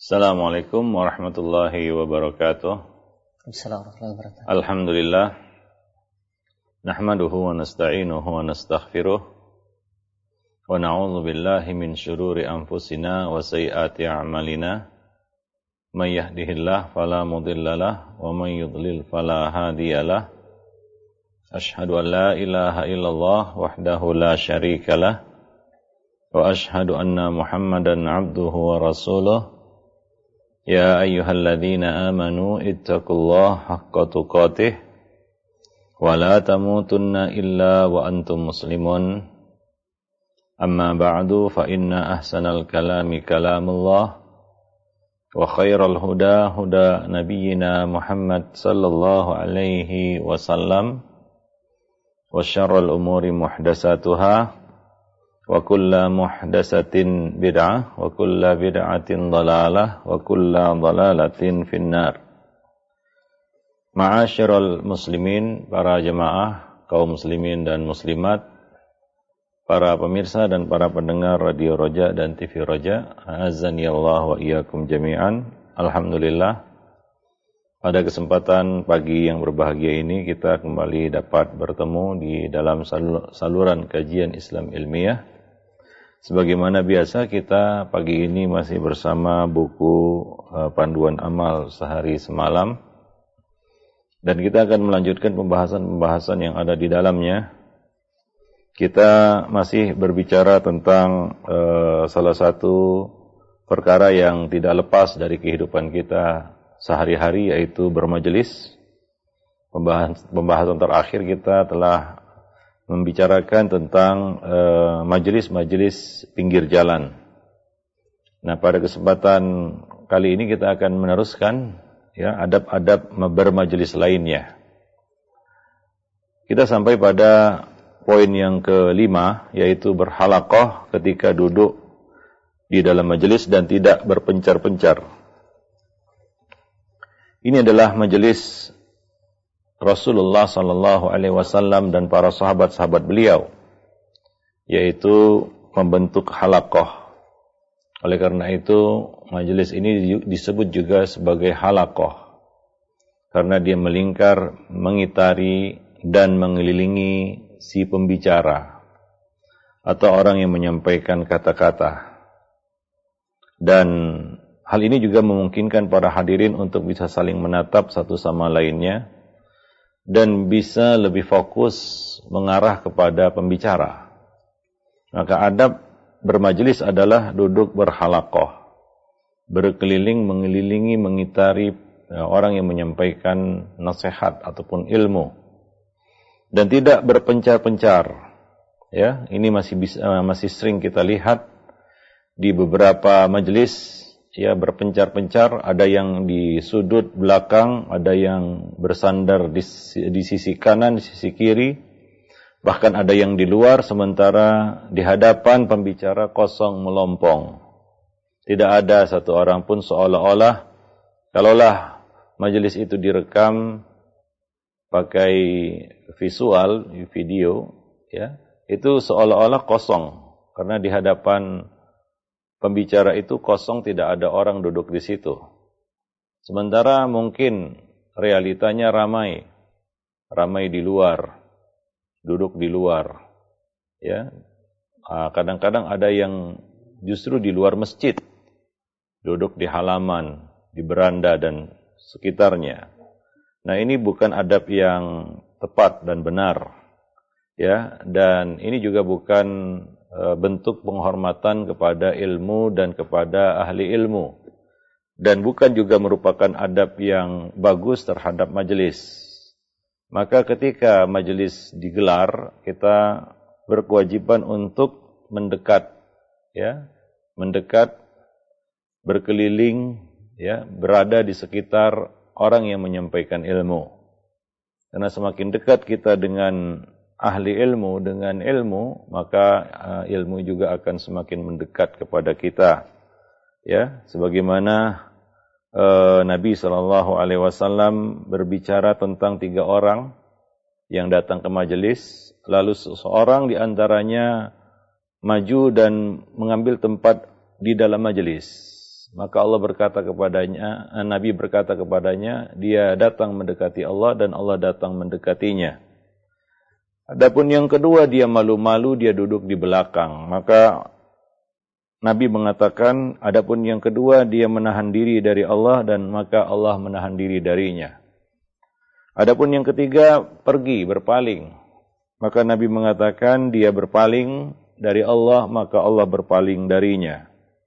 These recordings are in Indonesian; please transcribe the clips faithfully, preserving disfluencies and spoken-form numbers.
Assalamualaikum warahmatullahi wabarakatuh. Assalamualaikum warahmatullahi wabarakatuh. Alhamdulillah. Nahmaduhu wa nasta'inuhu wa nastaghfiruh. Wa na'udzu billahi min syururi anfusina wa sayyiati a'malina. May yahdihillahu fala mudhillalah wa may yudlil fala hadiyalah. Asyhadu an la ilaha illallah wahdahu la syarikalah. Wa asyhadu anna Muhammadan 'abduhu wa rasuluh. Ya ayyuhalladzina amanu ittaqullaha haqqa tuqatih wa la tamutunna illa wa antum muslimun. Amma ba'du fa inna ahsanal kalami kalamullah wa khairal huda huda nabiyyina Muhammad sallallahu alaihi wasallam wa syarrul umuri muhdatsatuha wa kulla muhdatsatin bid'ah wa kulla bid'atin dhalalah wa kulla dhalalatin finnar. Ma'asyiral muslimin, para jemaah kaum muslimin dan muslimat, para pemirsa dan para pendengar Radio Roja dan T V Roja, azani Allah wa iyyakum jami'an. Alhamdulillah, pada kesempatan pagi yang berbahagia ini kita kembali dapat bertemu di dalam saluran kajian Islam ilmiah. Sebagaimana biasa, kita pagi ini masih bersama buku uh, Panduan Amal Sehari Semalam, dan kita akan melanjutkan pembahasan-pembahasan yang ada di dalamnya. Kita masih berbicara tentang uh, salah satu perkara yang tidak lepas dari kehidupan kita sehari-hari, yaitu bermajelis. Pembahasan, pembahasan terakhir kita telah membicarakan tentang uh, majelis-majelis pinggir jalan. Nah, pada kesempatan kali ini kita akan meneruskan ya adab-adab bermajelis lainnya. Kita sampai pada poin yang kelima, yaitu berhalaqah ketika duduk di dalam majelis dan tidak berpencar-pencar. Ini adalah majelis Rasulullah sallallahu alaihi wasallam dan para sahabat-sahabat beliau, yaitu membentuk halaqah. Oleh karena itu, majelis ini disebut juga sebagai halaqah, karena dia melingkar, mengitari dan mengelilingi si pembicara atau orang yang menyampaikan kata-kata. Dan hal ini juga memungkinkan para hadirin untuk bisa saling menatap satu sama lainnya dan bisa lebih fokus mengarah kepada pembicara. Maka adab bermajelis adalah duduk berhalaqah, berkeliling, mengelilingi, mengitari ya, orang yang menyampaikan nasihat ataupun ilmu, dan tidak berpencar-pencar. Ya, ini masih bisa, masih sering kita lihat di beberapa majelis. Ya, berpencar-pencar, ada yang di sudut belakang, ada yang bersandar di, di sisi kanan, di sisi kiri, bahkan ada yang di luar, sementara di hadapan pembicara kosong melompong. Tidak ada satu orang pun, seolah-olah, kalaulah majelis itu direkam pakai visual, video, ya, itu seolah-olah kosong, karena di hadapan pembicara itu kosong, tidak ada orang duduk di situ. Sementara mungkin realitanya ramai, ramai di luar, duduk di luar. Ya, kadang-kadang ada yang justru di luar masjid, duduk di halaman, di beranda dan sekitarnya. Nah, ini bukan adab yang tepat dan benar. Ya, dan ini juga bukan bentuk penghormatan kepada ilmu dan kepada ahli ilmu, dan bukan juga merupakan adab yang bagus terhadap majelis. Maka ketika majelis digelar, kita berkewajiban untuk mendekat, ya, mendekat, berkeliling, ya, berada di sekitar orang yang menyampaikan ilmu. Karena semakin dekat kita dengan ahli ilmu, dengan ilmu, maka uh, ilmu juga akan semakin mendekat kepada kita. Ya, sebagaimana uh, Nabi sallallahu alaihi wasallam berbicara tentang tiga orang yang datang ke majelis, lalu seseorang di antaranya maju dan mengambil tempat di dalam majelis. maka Allah berkata kepadanya, Nabi berkata kepadanya, dia datang mendekati Allah dan Allah datang mendekatinya. Adapun yang kedua, dia malu-malu, dia duduk di belakang. Maka Nabi mengatakan, adapun yang kedua, dia menahan diri dari Allah dan maka Allah menahan diri darinya. Adapun yang ketiga, pergi, berpaling. Maka Nabi mengatakan, dia berpaling dari Allah, maka Allah berpaling darinya.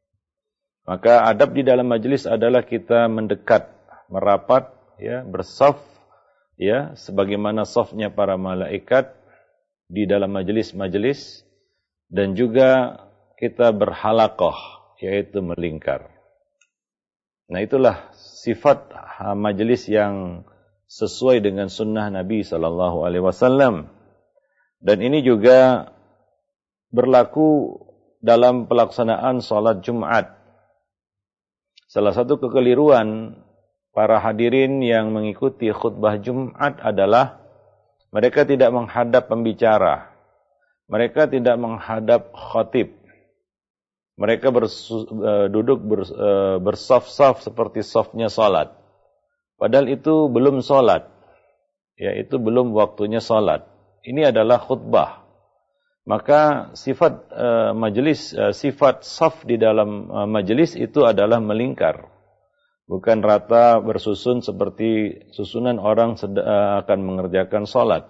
Maka adab di dalam majelis adalah kita mendekat, merapat, ya, bersaf, ya, sebagaimana safnya para malaikat di dalam majelis-majelis, dan juga kita berhalaqah, yaitu melingkar. Nah, itulah sifat majelis yang sesuai dengan sunnah Nabi sallallahu alaihi wasallam. Dan ini juga berlaku dalam pelaksanaan salat Jumat. Salah satu kekeliruan para hadirin yang mengikuti khutbah Jumat adalah mereka tidak menghadap pembicara. Mereka tidak menghadap khatib. Mereka bersu, uh, duduk ber, uh, bersaf-saf seperti safnya salat. Padahal itu belum salat. Ya, itu belum waktunya salat. Ini adalah khutbah. Maka sifat uh, majelis, uh, sifat saf di dalam uh, majelis itu adalah melingkar. Bukan rata bersusun seperti susunan orang sed- uh, akan mengerjakan salat.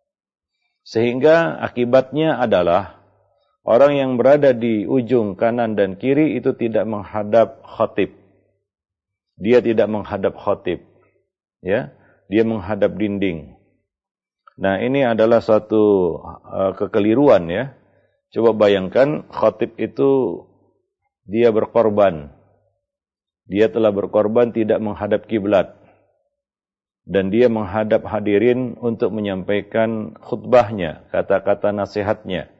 Sehingga akibatnya adalah orang yang berada di ujung kanan dan kiri itu tidak menghadap khatib. Dia tidak menghadap khatib. Ya, dia menghadap dinding. Nah, ini adalah suatu uh, kekeliruan, ya. Coba bayangkan khatib itu dia berkorban. Dia telah berkorban tidak menghadap kiblat. Dan dia menghadap hadirin untuk menyampaikan khutbahnya, kata-kata nasihatnya.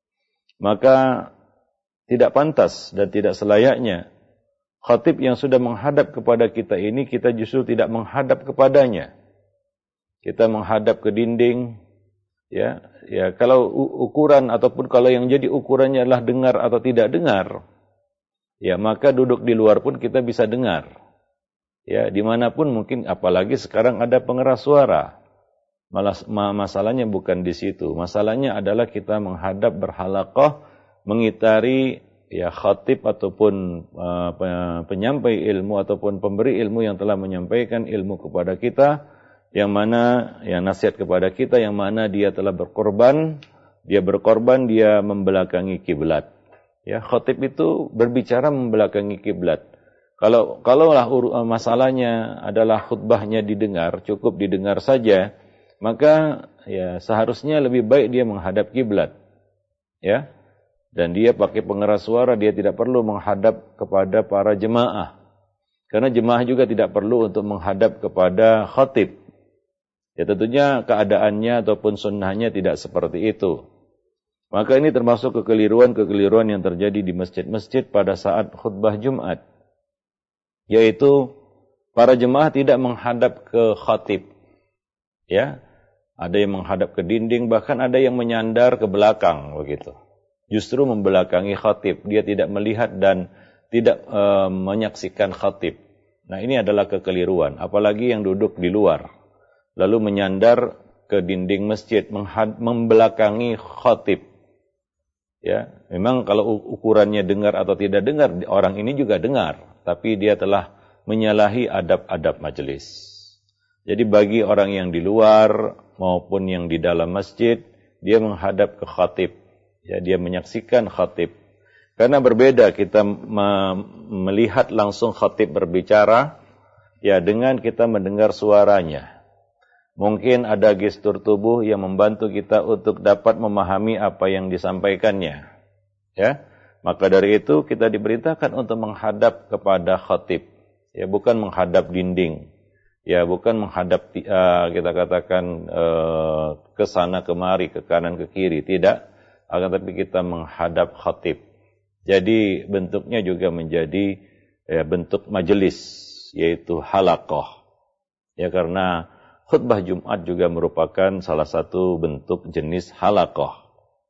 Maka tidak pantas dan tidak selayaknya khatib yang sudah menghadap kepada kita ini, kita justru tidak menghadap kepadanya. Kita menghadap ke dinding, ya, ya. Kalau ukuran ataupun kalau yang jadi ukurannya adalah dengar atau tidak dengar, ya, maka duduk di luar pun kita bisa dengar, ya, dimanapun mungkin. Apalagi sekarang ada pengeras suara. Malas, masalahnya bukan di situ. Masalahnya adalah kita menghadap berhalaqah, mengitari, ya, khatib ataupun uh, penyampai ilmu ataupun pemberi ilmu yang telah menyampaikan ilmu kepada kita. Yang mana yang nasihat kepada kita, yang mana dia telah berkorban, dia berkorban, dia membelakangi kiblat. Ya, khatib itu berbicara membelakangi kiblat. Kalau kalaulah masalahnya adalah khutbahnya didengar, cukup didengar saja, maka ya seharusnya lebih baik dia menghadap kiblat. Ya. Dan dia pakai pengeras suara, dia tidak perlu menghadap kepada para jemaah. Karena jemaah juga tidak perlu untuk menghadap kepada khatib. Ya, tentunya keadaannya ataupun sunnahnya tidak seperti itu. Maka ini termasuk kekeliruan-kekeliruan yang terjadi di masjid-masjid pada saat khutbah Jumat. Yaitu para jemaah tidak menghadap ke khatib. Ya, ada yang menghadap ke dinding, bahkan ada yang menyandar ke belakang begitu. Justru membelakangi khatib, dia tidak melihat dan tidak e, menyaksikan khatib. Nah, ini adalah kekeliruan, apalagi yang duduk di luar. Lalu menyandar ke dinding masjid, membelakangi khatib. Ya, memang kalau ukurannya dengar atau tidak dengar, orang ini juga dengar, tapi dia telah menyalahi adab-adab majelis. Jadi bagi orang yang di luar maupun yang di dalam masjid, dia menghadap ke khatib. Ya, dia menyaksikan khatib. Karena berbeda kita me- melihat langsung khatib berbicara, ya, dengan kita mendengar suaranya. Mungkin ada gestur tubuh yang membantu kita untuk dapat memahami apa yang disampaikannya. Ya, maka dari itu kita diberitakan untuk menghadap kepada khatib. Ya, bukan menghadap dinding. Ya, bukan menghadap uh, kita katakan uh, ke sana kemari, ke kanan ke kiri, tidak. Akan tapi kita menghadap khatib. Jadi bentuknya juga menjadi ya, bentuk majelis, yaitu halaqah. Ya, karena khutbah Jumat juga merupakan salah satu bentuk jenis halaqah.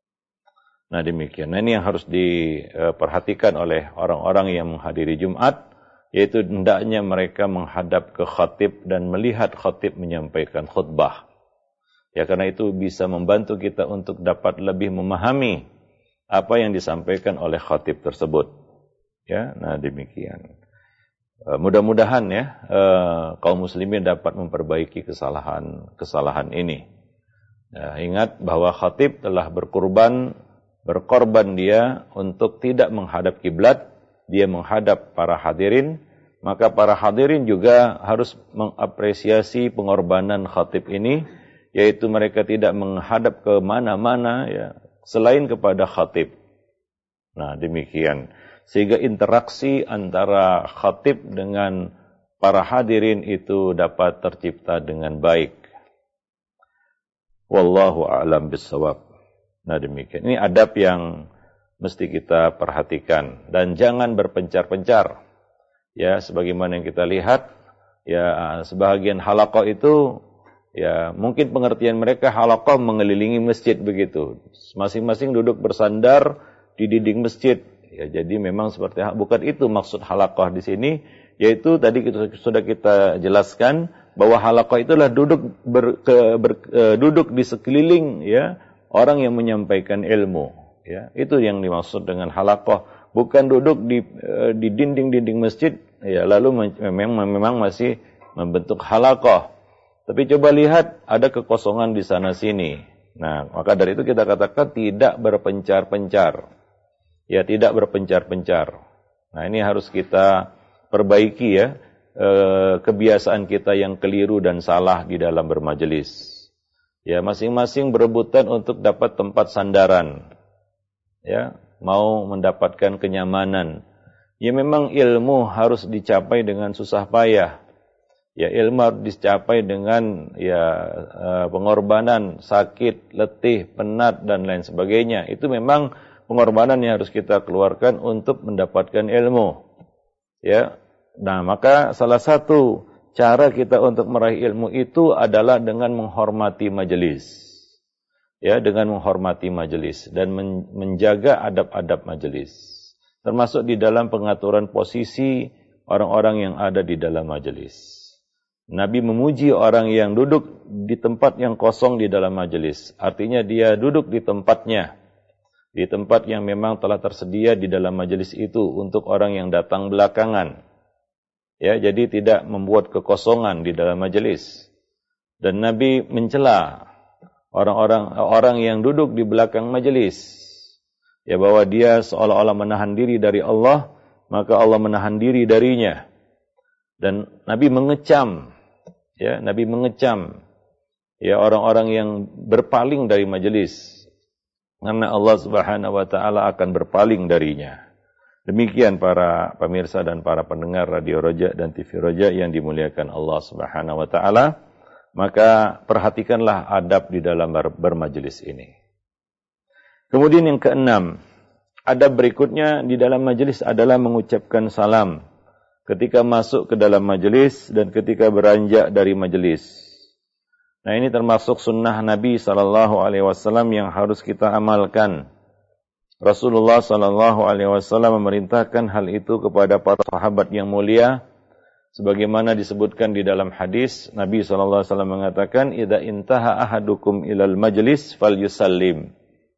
Nah, demikian. Nah, ini yang harus diperhatikan oleh orang-orang yang menghadiri Jumat. yaitu hendaknya mereka menghadap ke khatib dan melihat khatib menyampaikan khutbah. Ya, karena itu bisa membantu kita untuk dapat lebih memahami apa yang disampaikan oleh khatib tersebut. Ya, nah demikian. Uh, mudah-mudahan ya uh, kaum muslimin dapat memperbaiki kesalahan-kesalahan ini. Nah, ingat bahwa khatib telah berkorban, berkorban dia untuk tidak menghadap kiblat, dia menghadap para hadirin, maka para hadirin juga harus mengapresiasi pengorbanan khatib ini, yaitu mereka tidak menghadap ke mana-mana ya selain kepada khatib. Nah, demikian. Sehingga interaksi antara khatib dengan para hadirin itu dapat tercipta dengan baik. Wallahu a'lam bissawab. Nah, demikian. Ini adab yang mesti kita perhatikan dan jangan berpencar-pencar. Ya, sebagaimana yang kita lihat, ya sebahagian halaqah itu ya mungkin pengertian mereka halaqah mengelilingi masjid begitu. Masing-masing duduk bersandar di dinding masjid. Ya, jadi memang seperti bukan itu maksud halaqah di sini, yaitu tadi kita, sudah kita jelaskan bahwa halaqah itulah duduk ber, ke, ber, uh, duduk di sekeliling ya orang yang menyampaikan ilmu. Ya, itu yang dimaksud dengan halaqah, bukan duduk di uh, di dinding-dinding masjid. Ya, lalu memang memang masih membentuk halaqah. Tapi coba lihat ada kekosongan di sana sini. Nah, maka dari itu kita katakan tidak berpencar-pencar. Ya, tidak berpencar-pencar. Nah, ini harus kita perbaiki ya, eh, kebiasaan kita yang keliru dan salah di dalam bermajelis. Ya, masing-masing berebutan untuk dapat tempat sandaran. Ya, mau mendapatkan kenyamanan. Ya, memang ilmu harus dicapai dengan susah payah. Ya, ilmu harus dicapai dengan ya eh, pengorbanan, sakit, letih, penat dan lain sebagainya. Itu memang pengorbanan yang harus kita keluarkan untuk mendapatkan ilmu. Ya. Nah, maka salah satu cara kita untuk meraih ilmu itu adalah dengan menghormati majelis. Ya, dengan menghormati majelis dan men- menjaga adab-adab majelis. Termasuk di dalam pengaturan posisi orang-orang yang ada di dalam majelis. Nabi memuji orang yang duduk di tempat yang kosong di dalam majelis. Artinya dia duduk di tempatnya. Di tempat yang memang telah tersedia di dalam majelis itu untuk orang yang datang belakangan. Ya, jadi tidak membuat kekosongan di dalam majelis. Dan Nabi mencela orang-orang orang yang duduk di belakang majelis. Ya, bahwa dia seolah-olah menahan diri dari Allah, maka Allah menahan diri darinya. Dan Nabi mengecam, ya, Nabi mengecam ya orang-orang yang berpaling dari majelis. Karena Allah Subhanahu wa taala akan berpaling darinya. Demikian para pemirsa dan para pendengar Radio Roja dan T V Roja yang dimuliakan Allah Subhanahu wa taala, maka perhatikanlah adab di dalam ber- bermajelis ini. Kemudian yang keenam, adab berikutnya di dalam majelis adalah mengucapkan salam ketika masuk ke dalam majelis dan ketika beranjak dari majelis. Nah, ini termasuk sunnah Nabi sallallahu alaihi wasallam yang harus kita amalkan. Rasulullah sallallahu alaihi wasallam memerintahkan hal itu kepada para sahabat yang mulia, sebagaimana disebutkan di dalam hadis. Nabi sallallahu alaihi wasallam mengatakan, "Idza intaha ahadukum ilal majlis falyusallim.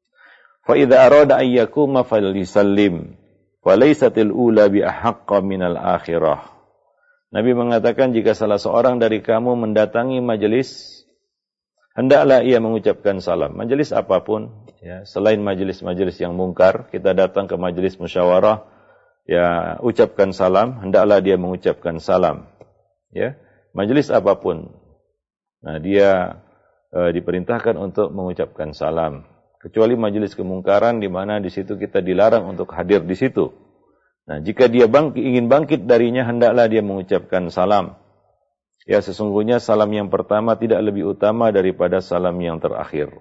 Fa idza arada an yakuma falyusallim. Wa laysatil ula bi ahaqqa minal akhirah." Nabi mengatakan, jika salah seorang dari kamu mendatangi majelis, hendaklah ia mengucapkan salam. Majelis apapun, ya, selain majelis-majelis yang mungkar, kita datang ke majelis musyawarah, ya, ucapkan salam, hendaklah dia mengucapkan salam. Ya, majelis apapun. Nah, dia e, diperintahkan untuk mengucapkan salam. Kecuali majelis kemungkaran di mana di situ kita dilarang untuk hadir di situ. Nah, jika dia bangkit, ingin bangkit darinya, hendaklah dia mengucapkan salam. Ya, sesungguhnya salam yang pertama tidak lebih utama daripada salam yang terakhir.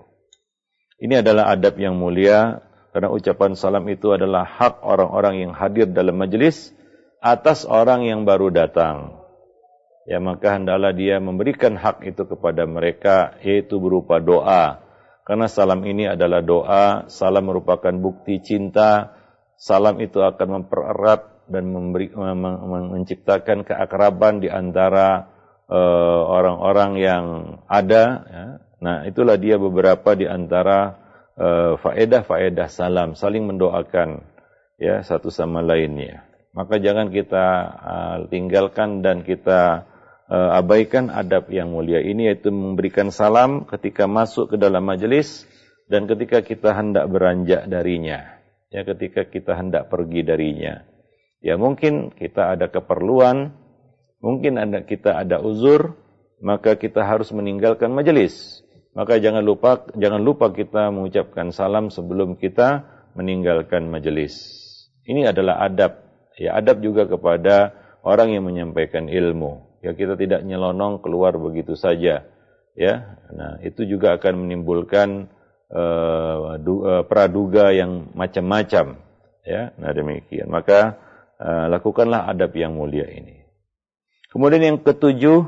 Ini adalah adab yang mulia, karena ucapan salam itu adalah hak orang-orang yang hadir dalam majelis atas orang yang baru datang. Ya, maka hendaklah dia memberikan hak itu kepada mereka, yaitu berupa doa. Karena salam ini adalah doa, salam merupakan bukti cinta, salam itu akan mempererat dan memberi, menciptakan keakraban di antara uh, orang-orang yang ada. Ya. Nah, itulah dia beberapa di antara uh, faedah-faedah salam, saling mendoakan ya satu sama lainnya. Maka jangan kita uh, tinggalkan dan kita uh, abaikan adab yang mulia ini, yaitu memberikan salam ketika masuk ke dalam majelis dan ketika kita hendak beranjak darinya. Ya, ketika kita hendak pergi darinya. Ya, mungkin kita ada keperluan, mungkin ada kita ada uzur, maka kita harus meninggalkan majelis. Maka jangan lupa jangan lupa kita mengucapkan salam sebelum kita meninggalkan majelis. Ini adalah adab. Ya, adab juga kepada orang yang menyampaikan ilmu. Ya, kita tidak nyelonong keluar begitu saja. Ya. Nah, itu juga akan menimbulkan Uh, du, uh, praduga yang macam-macam, ya. Nah, demikian. Maka uh, lakukanlah adab yang mulia ini. Kemudian yang ketujuh,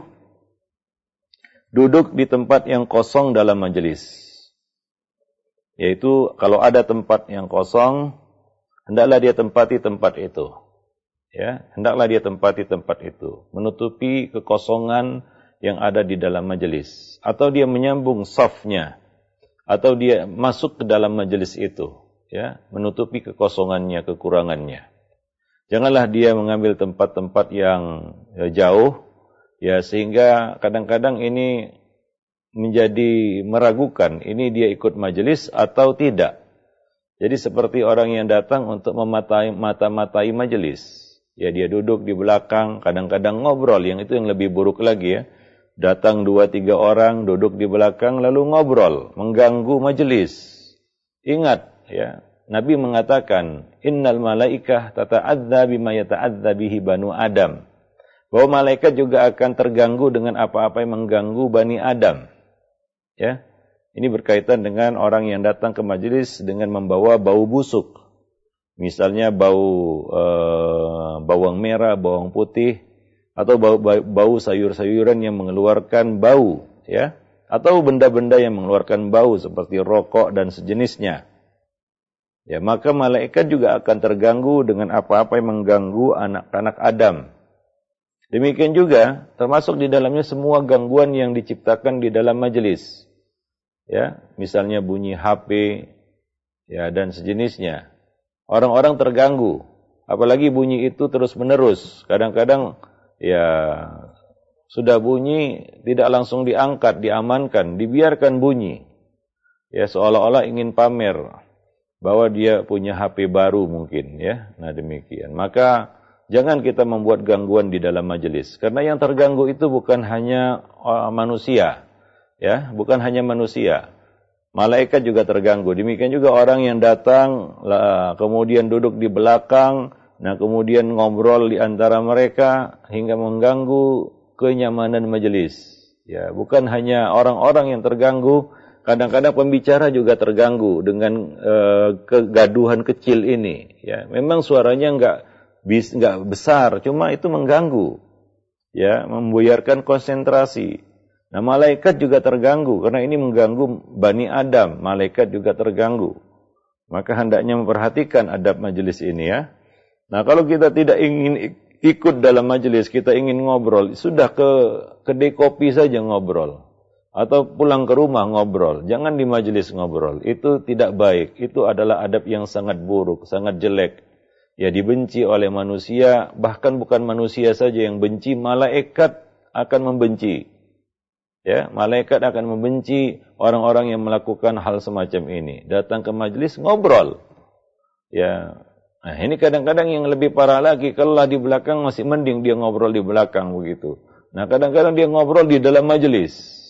duduk di tempat yang kosong dalam majelis. Yaitu kalau ada tempat yang kosong, hendaklah dia tempati tempat itu. Ya, hendaklah dia tempati tempat itu, menutupi kekosongan yang ada di dalam majelis, atau dia menyambung safnya, atau dia masuk ke dalam majelis itu, ya, menutupi kekosongannya, kekurangannya. Janganlah dia mengambil tempat-tempat yang ya, jauh, ya, sehingga kadang-kadang ini menjadi meragukan, ini dia ikut majelis atau tidak. Jadi seperti orang yang datang untuk mematai mata-matai majelis, ya, dia duduk di belakang, kadang-kadang ngobrol, yang itu yang lebih buruk lagi, ya. Datang dua tiga orang, duduk di belakang, lalu ngobrol, mengganggu majelis. Ingat, ya, Nabi mengatakan, Innal malaikah tata'adza bima yata'adza bihi banu Adam. Bahwa malaikat juga akan terganggu dengan apa-apa yang mengganggu Bani Adam. Ya, ini berkaitan dengan orang yang datang ke majelis dengan membawa bau busuk. Misalnya bau uh, bawang merah, bawang putih, atau bau, bau sayur-sayuran yang mengeluarkan bau, ya, atau benda-benda yang mengeluarkan bau seperti rokok dan sejenisnya. Ya, maka malaikat juga akan terganggu dengan apa-apa yang mengganggu anak-anak Adam. Demikian juga termasuk di dalamnya semua gangguan yang diciptakan di dalam majelis. Ya, misalnya bunyi H P, ya, dan sejenisnya. Orang-orang terganggu, apalagi bunyi itu terus-menerus. Kadang-kadang ya, sudah bunyi, tidak langsung diangkat, diamankan, dibiarkan bunyi. Ya, seolah-olah ingin pamer bahwa dia punya H P baru mungkin, ya. Nah, demikian. Maka jangan kita membuat gangguan di dalam majelis, karena yang terganggu itu bukan hanya uh, manusia, ya, bukan hanya manusia. Malaikat juga terganggu. Demikian juga orang yang datang lah, kemudian duduk di belakang. Nah, kemudian ngobrol di antara mereka hingga mengganggu kenyamanan majelis. Ya, bukan hanya orang-orang yang terganggu, kadang-kadang pembicara juga terganggu dengan uh, kegaduhan kecil ini. Ya, memang suaranya enggak bis enggak besar, cuma itu mengganggu. Ya, membuyarkan konsentrasi. Nah, malaikat juga terganggu karena ini mengganggu Bani Adam. Malaikat juga terganggu. Maka hendaknya memperhatikan adab majelis ini, ya. Nah, kalau kita tidak ingin ikut dalam majelis, kita ingin ngobrol, sudah ke kedai kopi saja ngobrol. Atau pulang ke rumah ngobrol. Jangan di majelis ngobrol. Itu tidak baik. Itu adalah adab yang sangat buruk, sangat jelek. Ya, dibenci oleh manusia, bahkan bukan manusia saja yang benci, malaikat akan membenci. Ya, malaikat akan membenci orang-orang yang melakukan hal semacam ini. Datang ke majelis ngobrol. Ya, nah, ini kadang-kadang yang lebih parah lagi, kalau di belakang masih mending dia ngobrol di belakang begitu. Nah, kadang-kadang dia ngobrol di dalam majelis.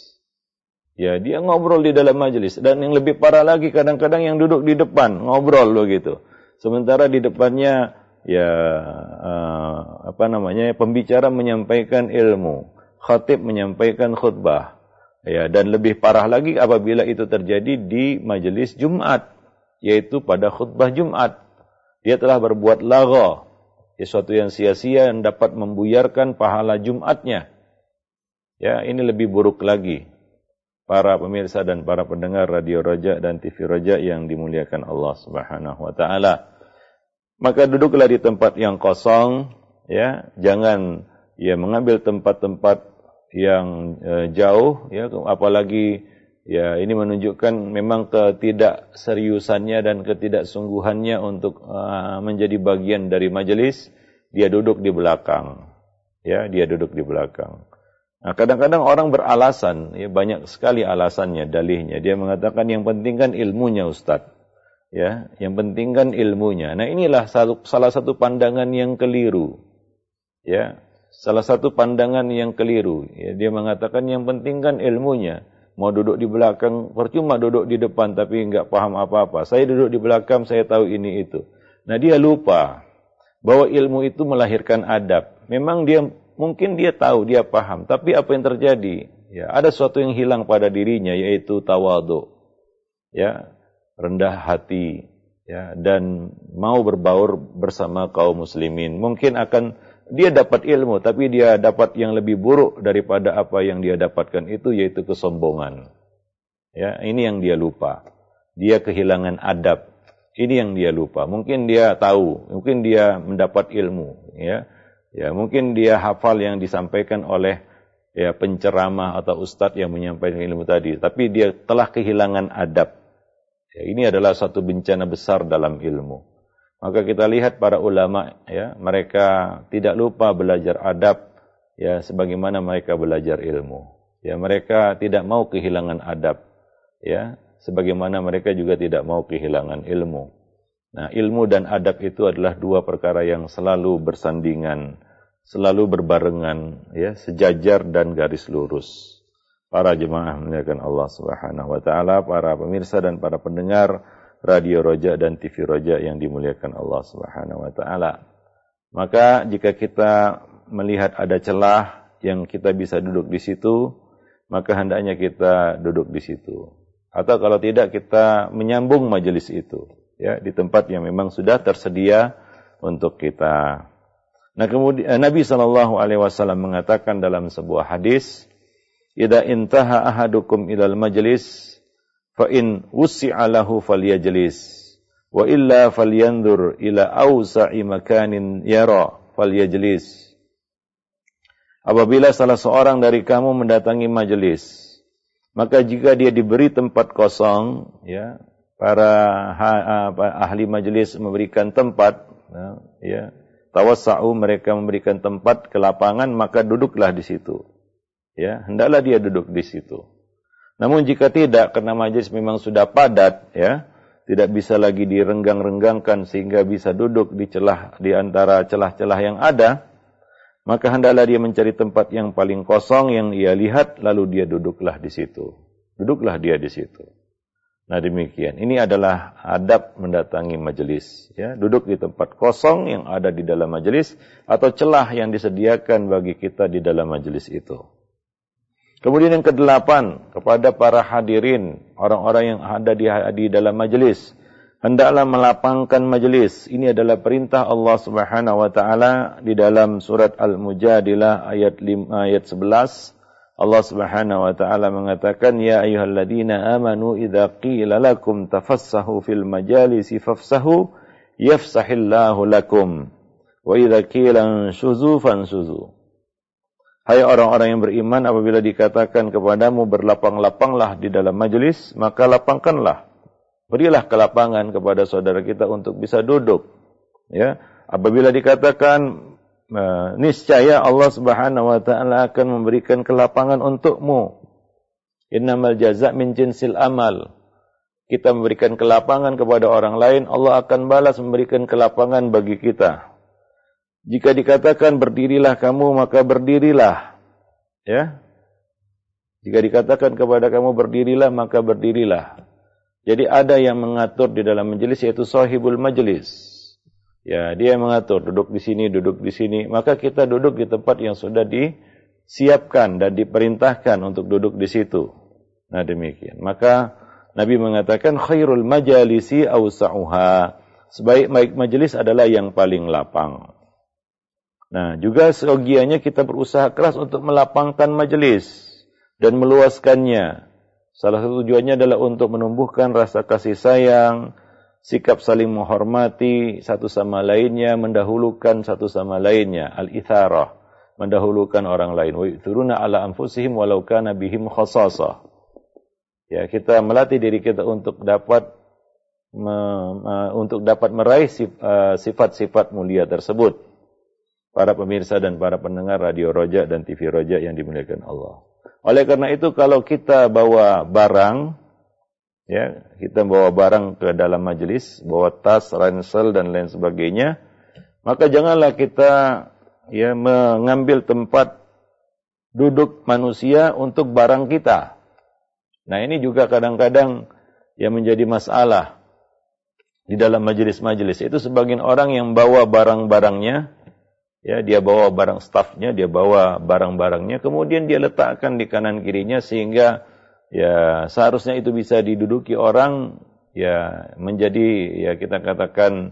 Ya, dia ngobrol di dalam majelis. Dan yang lebih parah lagi, kadang-kadang yang duduk di depan ngobrol begitu. Sementara di depannya, ya, uh, apa namanya, pembicara menyampaikan ilmu, khatib menyampaikan khutbah. Ya, dan lebih parah lagi apabila itu terjadi di majelis Jumat, yaitu pada khutbah Jumat. Dia telah berbuat lagha, sesuatu yang sia-sia yang dapat membuyarkan pahala Jumatnya. Ya, ini lebih buruk lagi. Para pemirsa dan para pendengar Radio Raja dan T V Raja yang dimuliakan Allah Subhanahu wa taala. Maka duduklah di tempat yang kosong, ya, jangan ya mengambil tempat-tempat yang uh, jauh, ya, apalagi ya ini menunjukkan memang ketidakseriusannya dan ketidaksungguhannya untuk uh, menjadi bagian dari majelis. Dia duduk di belakang, ya, dia duduk di belakang. Nah, kadang-kadang orang beralasan, ya, banyak sekali alasannya, dalihnya. Dia mengatakan yang penting kan ilmunya, Ustaz. Ya, yang penting kan ilmunya. Nah, inilah satu, salah satu pandangan yang keliru. Ya, salah satu pandangan yang keliru. Ya, dia mengatakan yang penting kan ilmunya. Mau duduk di belakang, percuma duduk di depan tapi enggak paham apa-apa. Saya duduk di belakang, saya tahu ini itu. Nah, dia lupa bahwa ilmu itu melahirkan adab. Memang dia mungkin dia tahu, dia paham, tapi apa yang terjadi? Ya, ada sesuatu yang hilang pada dirinya, yaitu tawadhu. Ya, rendah hati, ya, dan mau berbaur bersama kaum muslimin. Mungkin akan dia dapat ilmu, tapi dia dapat yang lebih buruk daripada apa yang dia dapatkan itu, yaitu kesombongan. Ya, ini yang dia lupa. Dia kehilangan adab. Ini yang dia lupa. Mungkin dia tahu, mungkin dia mendapat ilmu, ya. Ya, mungkin dia hafal yang disampaikan oleh ya penceramah atau ustadz yang menyampaikan ilmu tadi, tapi dia telah kehilangan adab. Ya, ini adalah satu bencana besar dalam ilmu. Maka kita lihat para ulama, ya, mereka tidak lupa belajar adab, ya, sebagaimana mereka belajar ilmu. Ya, mereka tidak mau kehilangan adab, ya, sebagaimana mereka juga tidak mau kehilangan ilmu. Nah, ilmu dan adab itu adalah dua perkara yang selalu bersandingan, selalu berbarengan, ya, sejajar dan garis lurus. Para jemaah memuliakan Allah Subhanahu wa taala, para pemirsa dan para pendengar Radio Roja dan T V Roja yang dimuliakan Allah Subhanahu wa taala. Maka jika kita melihat ada celah yang kita bisa duduk di situ, maka hendaknya kita duduk di situ. Atau kalau tidak, kita menyambung majelis itu, ya, di tempat yang memang sudah tersedia untuk kita. Nah, kemudian Nabi sallallahu alaihi wasallam mengatakan dalam sebuah hadis, "Idza intaha ahadukum ilal majlis fa in wusi'a lahu falyajlis wa illa falyanzur ila awsa'i makanin yara falyajlis." Apabila salah seorang dari kamu mendatangi majelis, maka jika dia diberi tempat kosong, ya, para ahli majelis memberikan tempat, ya, tawassa'u, mereka memberikan tempat ke lapangan, maka duduklah di situ. Ya, hendaklah dia duduk di situ. Namun jika tidak, karena majelis memang sudah padat, ya, tidak bisa lagi direnggang-renggangkan sehingga bisa duduk di celah di antara celah-celah yang ada, maka hendaklah dia mencari tempat yang paling kosong yang ia lihat, lalu dia duduklah di situ. Duduklah dia di situ. Nah, demikian. Ini adalah adab mendatangi majelis, ya, duduk di tempat kosong yang ada di dalam majelis atau celah yang disediakan bagi kita di dalam majelis itu. Kemudian yang kedelapan, kepada para hadirin, orang-orang yang ada di, di dalam majelis, hendaklah melapangkan majelis. Ini adalah perintah Allah Subhanahu wa taala di dalam surat Al-Mujadilah ayat lima, ayat sebelas. Allah Subhanahu wa taala mengatakan, "Ya ayyuhalladzina amanu idza qila lakum tafassahu fil majalisi fafsahu yafsahillahu lakum wa idza qila anshuzu fanshuzu." Hai orang-orang yang beriman, apabila dikatakan kepadamu berlapang-lapanglah di dalam majelis, maka lapangkanlah. Berilah kelapangan kepada saudara kita untuk bisa duduk. Ya, apabila dikatakan niscaya Allah Subhanahu wa taala akan memberikan kelapangan untukmu. Innamal jazaa' min jinsil amal. Kita memberikan kelapangan kepada orang lain, Allah akan balas memberikan kelapangan bagi kita. Jika dikatakan berdirilah kamu, maka berdirilah. Ya. Jika dikatakan kepada kamu berdirilah, maka berdirilah. Jadi ada yang mengatur di dalam majelis, yaitu sahibul majelis. Ya, dia mengatur, duduk di sini, duduk di sini. Maka kita duduk di tempat yang sudah disiapkan dan diperintahkan untuk duduk di situ. Nah, demikian. Maka Nabi mengatakan khairul majalisi awsa'uha. Sebaik-baik majelis adalah yang paling lapang. Nah, juga seyogianya kita berusaha keras untuk melapangkan majelis dan meluaskannya. Salah satu tujuannya adalah untuk menumbuhkan rasa kasih sayang, sikap saling menghormati satu sama lainnya, mendahulukan satu sama lainnya, al-itharah, mendahulukan orang lain. Wa yu'thiruna ala anfusihim walau kana bihim khassasah. Ya, kita melatih diri kita untuk dapat me, me, untuk dapat meraih sifat-sifat mulia tersebut. Para pemirsa dan para pendengar Radio Roja dan T V Roja yang dimuliakan Allah. Oleh karena itu, kalau kita bawa barang, ya, kita bawa barang ke dalam majelis, bawa tas, ransel dan lain sebagainya, maka janganlah kita ya mengambil tempat duduk manusia untuk barang kita. Nah, ini juga kadang-kadang yang menjadi masalah di dalam majelis-majelis. Itu sebagian orang yang bawa barang-barangnya, ya, dia bawa barang stafnya, dia bawa barang-barangnya, kemudian dia letakkan di kanan kirinya sehingga ya seharusnya itu bisa diduduki orang, ya menjadi ya kita katakan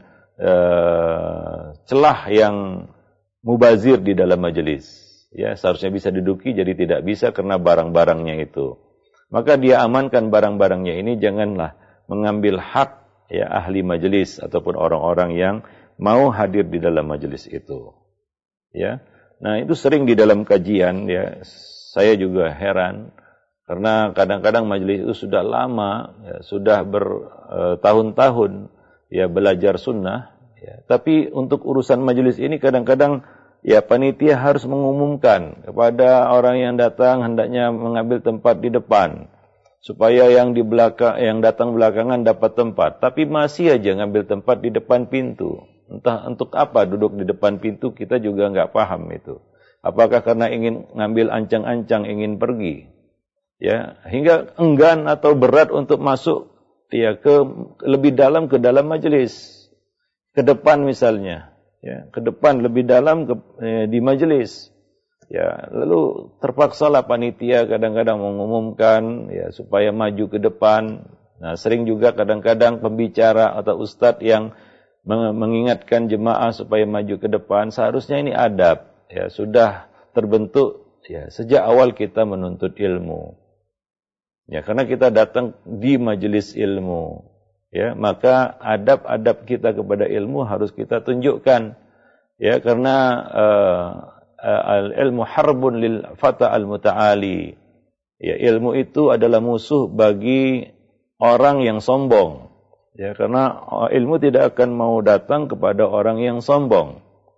uh, celah yang mubazir di dalam majelis. Ya, seharusnya bisa diduduki jadi tidak bisa karena barang-barangnya itu. Maka dia amankan barang-barangnya ini, janganlah mengambil hak ya ahli majelis ataupun orang-orang yang mau hadir di dalam majelis itu. Ya, nah itu sering di dalam kajian, ya saya juga heran karena kadang-kadang majelis itu sudah lama, ya, sudah bertahun-tahun ya belajar sunnah, ya, tapi untuk urusan majelis ini kadang-kadang ya panitia harus mengumumkan kepada orang yang datang hendaknya mengambil tempat di depan supaya yang di belakang, yang datang belakangan dapat tempat, tapi masih aja ngambil tempat di depan pintu. Entah untuk apa duduk di depan pintu, kita juga nggak paham itu. Apakah karena ingin ngambil ancang-ancang, ingin pergi, ya, hingga enggan atau berat untuk masuk ya ke lebih dalam ke dalam majelis, ke depan misalnya, ya, ke depan lebih dalam ke, eh, di majelis, ya, lalu terpaksalah panitia kadang-kadang mengumumkan ya supaya maju ke depan. Nah, sering juga kadang-kadang pembicara atau ustadz yang mengingatkan jemaah supaya maju ke depan. Seharusnya ini adab, ya, sudah terbentuk ya sejak awal kita menuntut ilmu. Ya, karena kita datang di majelis ilmu, ya, maka adab-adab kita kepada ilmu harus kita tunjukkan. Ya, karena uh, uh, al-ilmu harbun lil fata al-muta'ali. Ya, ilmu itu adalah musuh bagi orang yang sombong. Ya, karena ilmu tidak akan mau datang kepada orang yang sombong.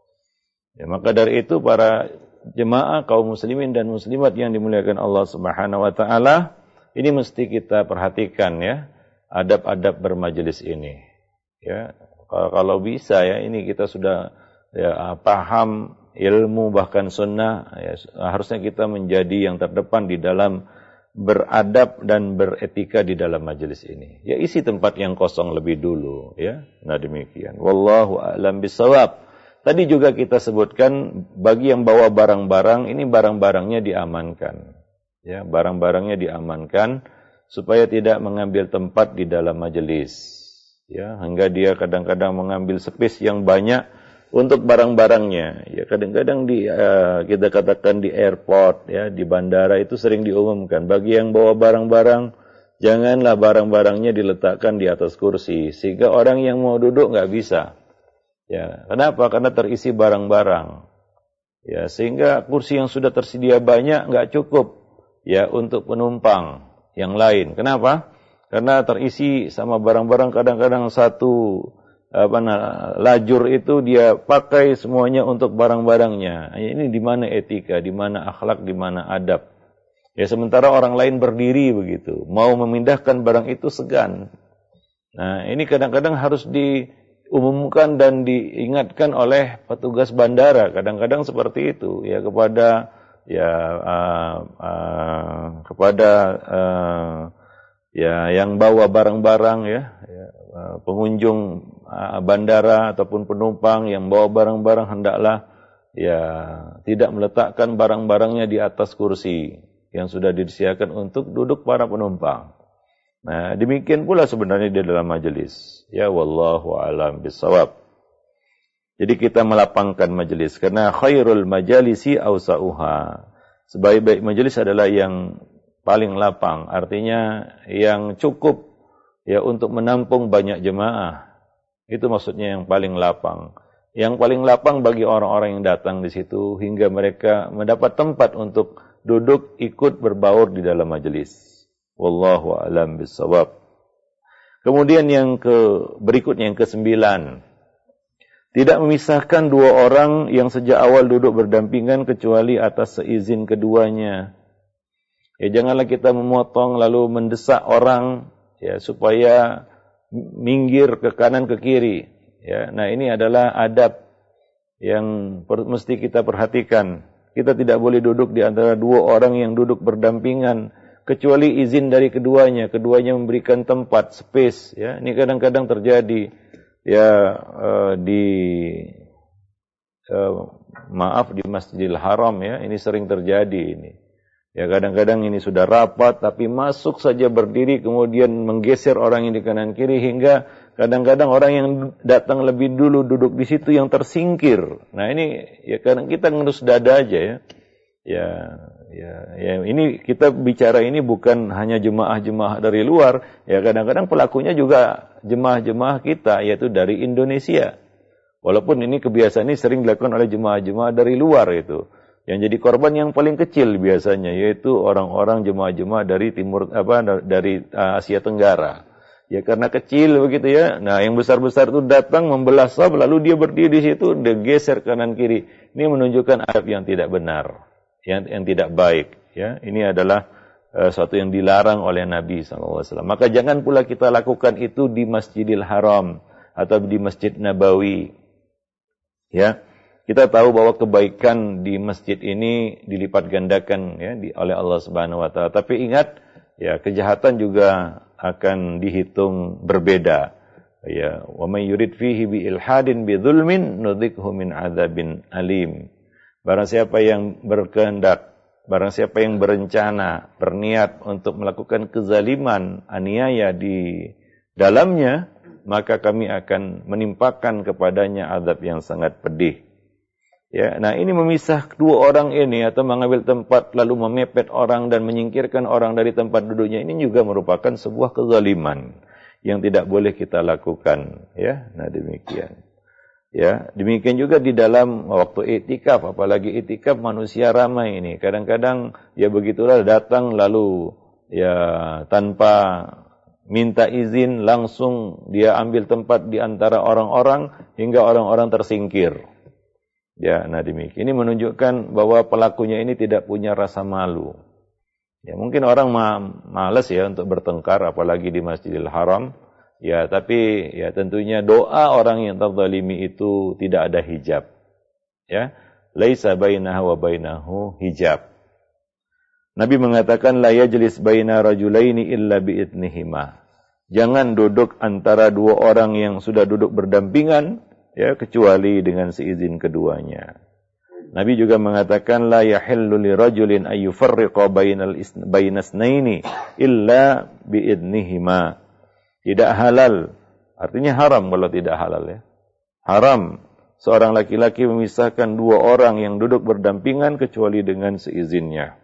Ya, maka dari itu para jemaah kaum muslimin dan muslimat yang dimuliakan Allah Subhanahu wa taala, ini mesti kita perhatikan ya, adab-adab bermajelis ini. Ya, kalau bisa ya, ini kita sudah ya paham ilmu bahkan sunnah, ya, harusnya kita menjadi yang terdepan di dalam beradab dan beretika di dalam majelis ini. Ya, isi tempat yang kosong lebih dulu, ya. Nah, demikian. Wallahu a'lam bishawab. Tadi juga kita sebutkan bagi yang bawa barang-barang, ini barang-barangnya diamankan. Ya, barang-barangnya diamankan supaya tidak mengambil tempat di dalam majelis. Ya, hingga dia kadang-kadang mengambil space yang banyak untuk barang-barangnya. Ya, kadang-kadang di uh, kita katakan di airport, ya, di bandara itu sering diumumkan bagi yang bawa barang-barang, janganlah barang-barangnya diletakkan di atas kursi sehingga orang yang mau duduk nggak bisa. Ya, kenapa? Karena terisi barang-barang. Ya, sehingga kursi yang sudah tersedia banyak nggak cukup ya untuk penumpang yang lain. Kenapa? Karena terisi sama barang-barang, kadang-kadang satu apa nah, lajur itu dia pakai semuanya untuk barang-barangnya. Ini di mana etika, di mana akhlak, di mana adab. Ya, sementara orang lain berdiri begitu, mau memindahkan barang itu segan. Nah, ini kadang-kadang harus diumumkan dan diingatkan oleh petugas bandara. Kadang-kadang seperti itu ya kepada ya uh, uh, kepada uh, ya yang bawa barang-barang ya, ya uh, pengunjung uh, bandara ataupun penumpang yang bawa barang-barang hendaklah ya tidak meletakkan barang-barangnya di atas kursi yang sudah disediakan untuk duduk para penumpang. Nah, demikian pula sebenarnya di dalam majelis. Ya, wallahu a'lam bishawab. Jadi kita melapangkan majelis karena khairul majalisi awsa'uha. Sebaik-baik majelis adalah yang paling lapang, artinya yang cukup ya untuk menampung banyak jemaah. Itu maksudnya yang paling lapang. Yang paling lapang bagi orang-orang yang datang di situ hingga mereka mendapat tempat untuk duduk ikut berbaur di dalam majelis. Wallahu a'lam bissawab. Kemudian yang ke berikutnya yang kesembilan, tidak memisahkan dua orang yang sejak awal duduk berdampingan kecuali atas seizin keduanya. Ya janganlah kita memotong lalu mendesak orang ya supaya minggir ke kanan ke kiri. Ya, nah ini adalah adab yang per, mesti kita perhatikan. Kita tidak boleh duduk di antara dua orang yang duduk berdampingan kecuali izin dari keduanya. Keduanya memberikan tempat, space. Ya, ini kadang-kadang terjadi. Ya uh, di uh, maaf di Masjidil Haram ya, ini sering terjadi ini. Ya kadang-kadang ini sudah rapat tapi masuk saja berdiri kemudian menggeser orang yang di kanan kiri hingga kadang-kadang orang yang datang lebih dulu duduk di situ yang tersingkir. Nah ini ya kadang kita ngerus dada aja ya. Ya ya ya ini kita bicara ini bukan hanya jemaah-jemaah dari luar, ya kadang-kadang pelakunya juga jemaah-jemaah kita yaitu dari Indonesia. Walaupun ini kebiasaan ini sering dilakukan oleh jemaah-jemaah dari luar itu. Yang jadi korban yang paling kecil biasanya yaitu orang-orang jemaah-jemaah dari timur apa dari Asia Tenggara. Ya karena kecil begitu ya. Nah, yang besar-besar itu datang membelah saf lalu dia berdiri di situ, dia geser kanan kiri. Ini menunjukkan adab yang tidak benar, yang yang tidak baik, ya. Ini adalah uh, suatu yang dilarang oleh Nabi sallallahu alaihi wasallam. Maka jangan pula kita lakukan itu di Masjidil Haram atau di Masjid Nabawi. Ya. Kita tahu bahwa kebaikan di masjid ini dilipat gandakan ya di, oleh Allah Subhanahu wa taala. Tapi ingat ya kejahatan juga akan dihitung berbeda. Ya, wa may yurid fihi bi ilhadin bi dzulmin nudzikhu min adzabin alim. Barang siapa yang berkehendak, barang siapa yang berencana, berniat untuk melakukan kezaliman, aniaya di dalamnya, maka kami akan menimpakan kepadanya azab yang sangat pedih. Ya, nah ini memisah dua orang ini atau mengambil tempat lalu memepet orang dan menyingkirkan orang dari tempat duduknya ini juga merupakan sebuah kezaliman yang tidak boleh kita lakukan, ya. Nah demikian. Ya, demikian juga di dalam waktu iktikaf, apalagi iktikaf manusia ramai ini. Kadang-kadang ya begitulah datang lalu ya tanpa minta izin langsung dia ambil tempat di antara orang-orang hingga orang-orang tersingkir. Ya, nah demikian. Ini menunjukkan bahwa pelakunya ini tidak punya rasa malu. Ya, mungkin orang ma malas ya untuk bertengkar apalagi di Masjidil Haram. Ya, tapi ya tentunya doa orang yang terzalimi itu tidak ada hijab. Ya, laisa bainahu wa bainahu hijab. Nabi mengatakan la yajlis baina rajulaini illa biidnihima. Jangan duduk antara dua orang yang sudah duduk berdampingan ya kecuali dengan seizin keduanya. Nabi juga mengatakan la yahillu lirajulin ay yufarriqa bainal bainasnaini illa biidnihima. Tidak halal, artinya haram kalau tidak halal ya. Haram seorang laki-laki memisahkan dua orang yang duduk berdampingan kecuali dengan seizinnya.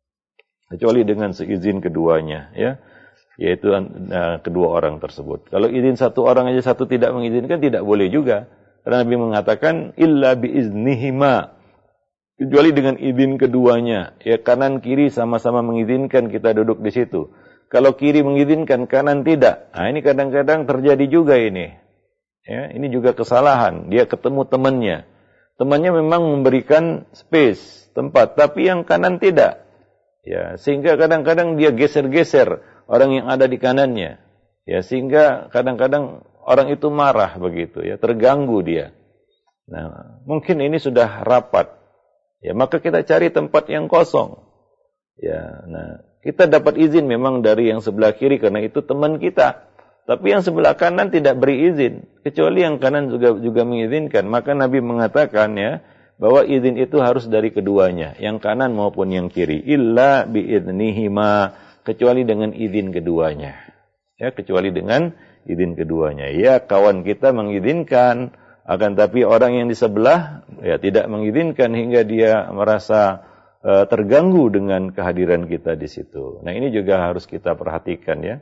Kecuali dengan seizin keduanya ya. Yaitu uh, kedua orang tersebut. Kalau izin satu orang aja satu tidak mengizinkan tidak boleh juga. Karena Nabi mengatakan illa biiznihima, kecuali dengan izin keduanya. Ya kanan kiri sama-sama mengizinkan kita duduk di situ. Kalau kiri mengizinkan kanan tidak. Nah ini kadang-kadang terjadi juga ini. Ya, ini juga kesalahan. Dia ketemu temannya. Temannya memang memberikan space, tempat, tapi yang kanan tidak. Ya, sehingga kadang-kadang dia geser-geser orang yang ada di kanannya. Ya, sehingga kadang-kadang orang itu marah begitu ya, terganggu dia. Nah, mungkin ini sudah rapat. Ya, maka kita cari tempat yang kosong. Ya, nah, kita dapat izin memang dari yang sebelah kiri karena itu teman kita. Tapi yang sebelah kanan tidak beri izin, kecuali yang kanan juga juga mengizinkan. Maka Nabi mengatakan ya, bahwa izin itu harus dari keduanya, yang kanan maupun yang kiri. Illa biidnihima, kecuali dengan izin keduanya. Ya, kecuali dengan izin keduanya. Ya, kawan kita mengizinkan, akan tapi orang yang di sebelah ya tidak mengizinkan hingga dia merasa uh, terganggu dengan kehadiran kita di situ. Nah, ini juga harus kita perhatikan ya.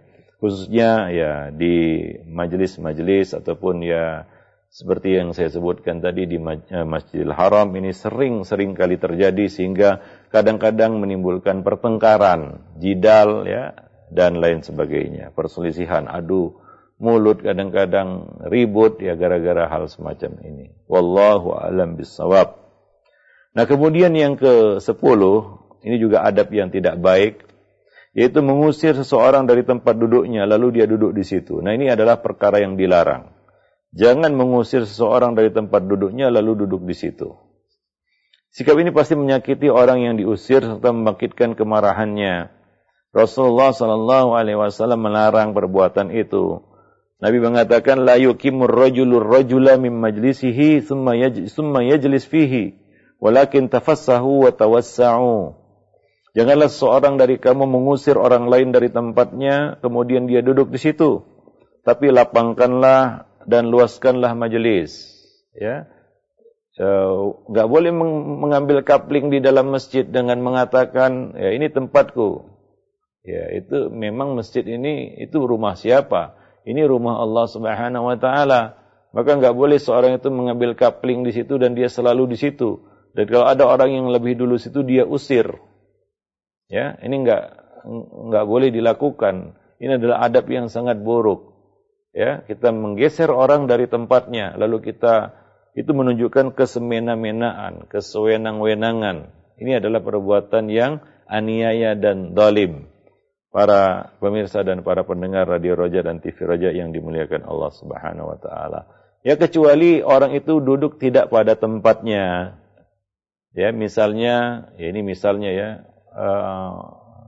khususnya ya di majelis-majelis ataupun ya seperti yang saya sebutkan tadi di Masjidil Haram ini sering-sering kali terjadi sehingga kadang-kadang menimbulkan pertengkaran, jidal ya dan lain sebagainya, perselisihan, adu mulut, kadang-kadang ribut ya gara-gara hal semacam ini. Wallahu a'lam bissawab. Nah, kemudian yang ke sepuluh, ini juga adab yang tidak baik, yaitu mengusir seseorang dari tempat duduknya lalu dia duduk di situ. Nah, ini adalah perkara yang dilarang. Jangan mengusir seseorang dari tempat duduknya lalu duduk di situ. Sikap ini pasti menyakiti orang yang diusir serta membangkitkan kemarahannya. Rasulullah sallallahu alaihi wasallam melarang perbuatan itu. Nabi mengatakan la yuqimur rajulur rajula min majlisihi thumma yajlis thumma yajlis fihi walakin tafassahu wa tawassa'u. Janganlah seorang dari kamu mengusir orang lain dari tempatnya kemudian dia duduk di situ, tapi lapangkanlah dan luaskanlah majelis, ya. Enggak boleh mengambil kapling di dalam masjid dengan mengatakan, ya ini tempatku. Ya, itu memang masjid ini itu rumah siapa? Ini rumah Allah Subhanahu wa taala. Maka enggak boleh seorang itu mengambil kapling di situ dan dia selalu di situ. Dan kalau ada orang yang lebih dulu situ dia usir. Ya, ini enggak enggak boleh dilakukan. Ini adalah adab yang sangat buruk. Ya, kita menggeser orang dari tempatnya, lalu kita itu menunjukkan kesemena-menaan, kesewenang-wenangan. Ini adalah perbuatan yang aniaya dan zalim. Para pemirsa dan para pendengar Radio Roja dan T V Roja yang dimuliakan Allah Subhanahu wa taala. Ya, kecuali orang itu duduk tidak pada tempatnya. Ya, misalnya, ya ini misalnya ya, uh,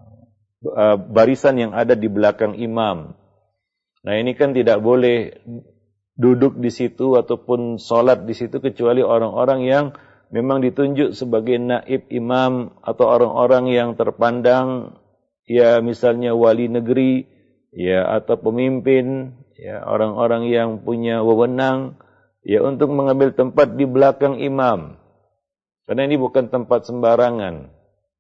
uh, barisan yang ada di belakang imam. Nah, ini kan tidak boleh duduk di situ ataupun sholat di situ kecuali orang-orang yang memang ditunjuk sebagai naib imam atau orang-orang yang terpandang, ya misalnya wali negeri, ya atau pemimpin, ya orang-orang yang punya wewenang, ya untuk mengambil tempat di belakang imam. Karena ini bukan tempat sembarangan.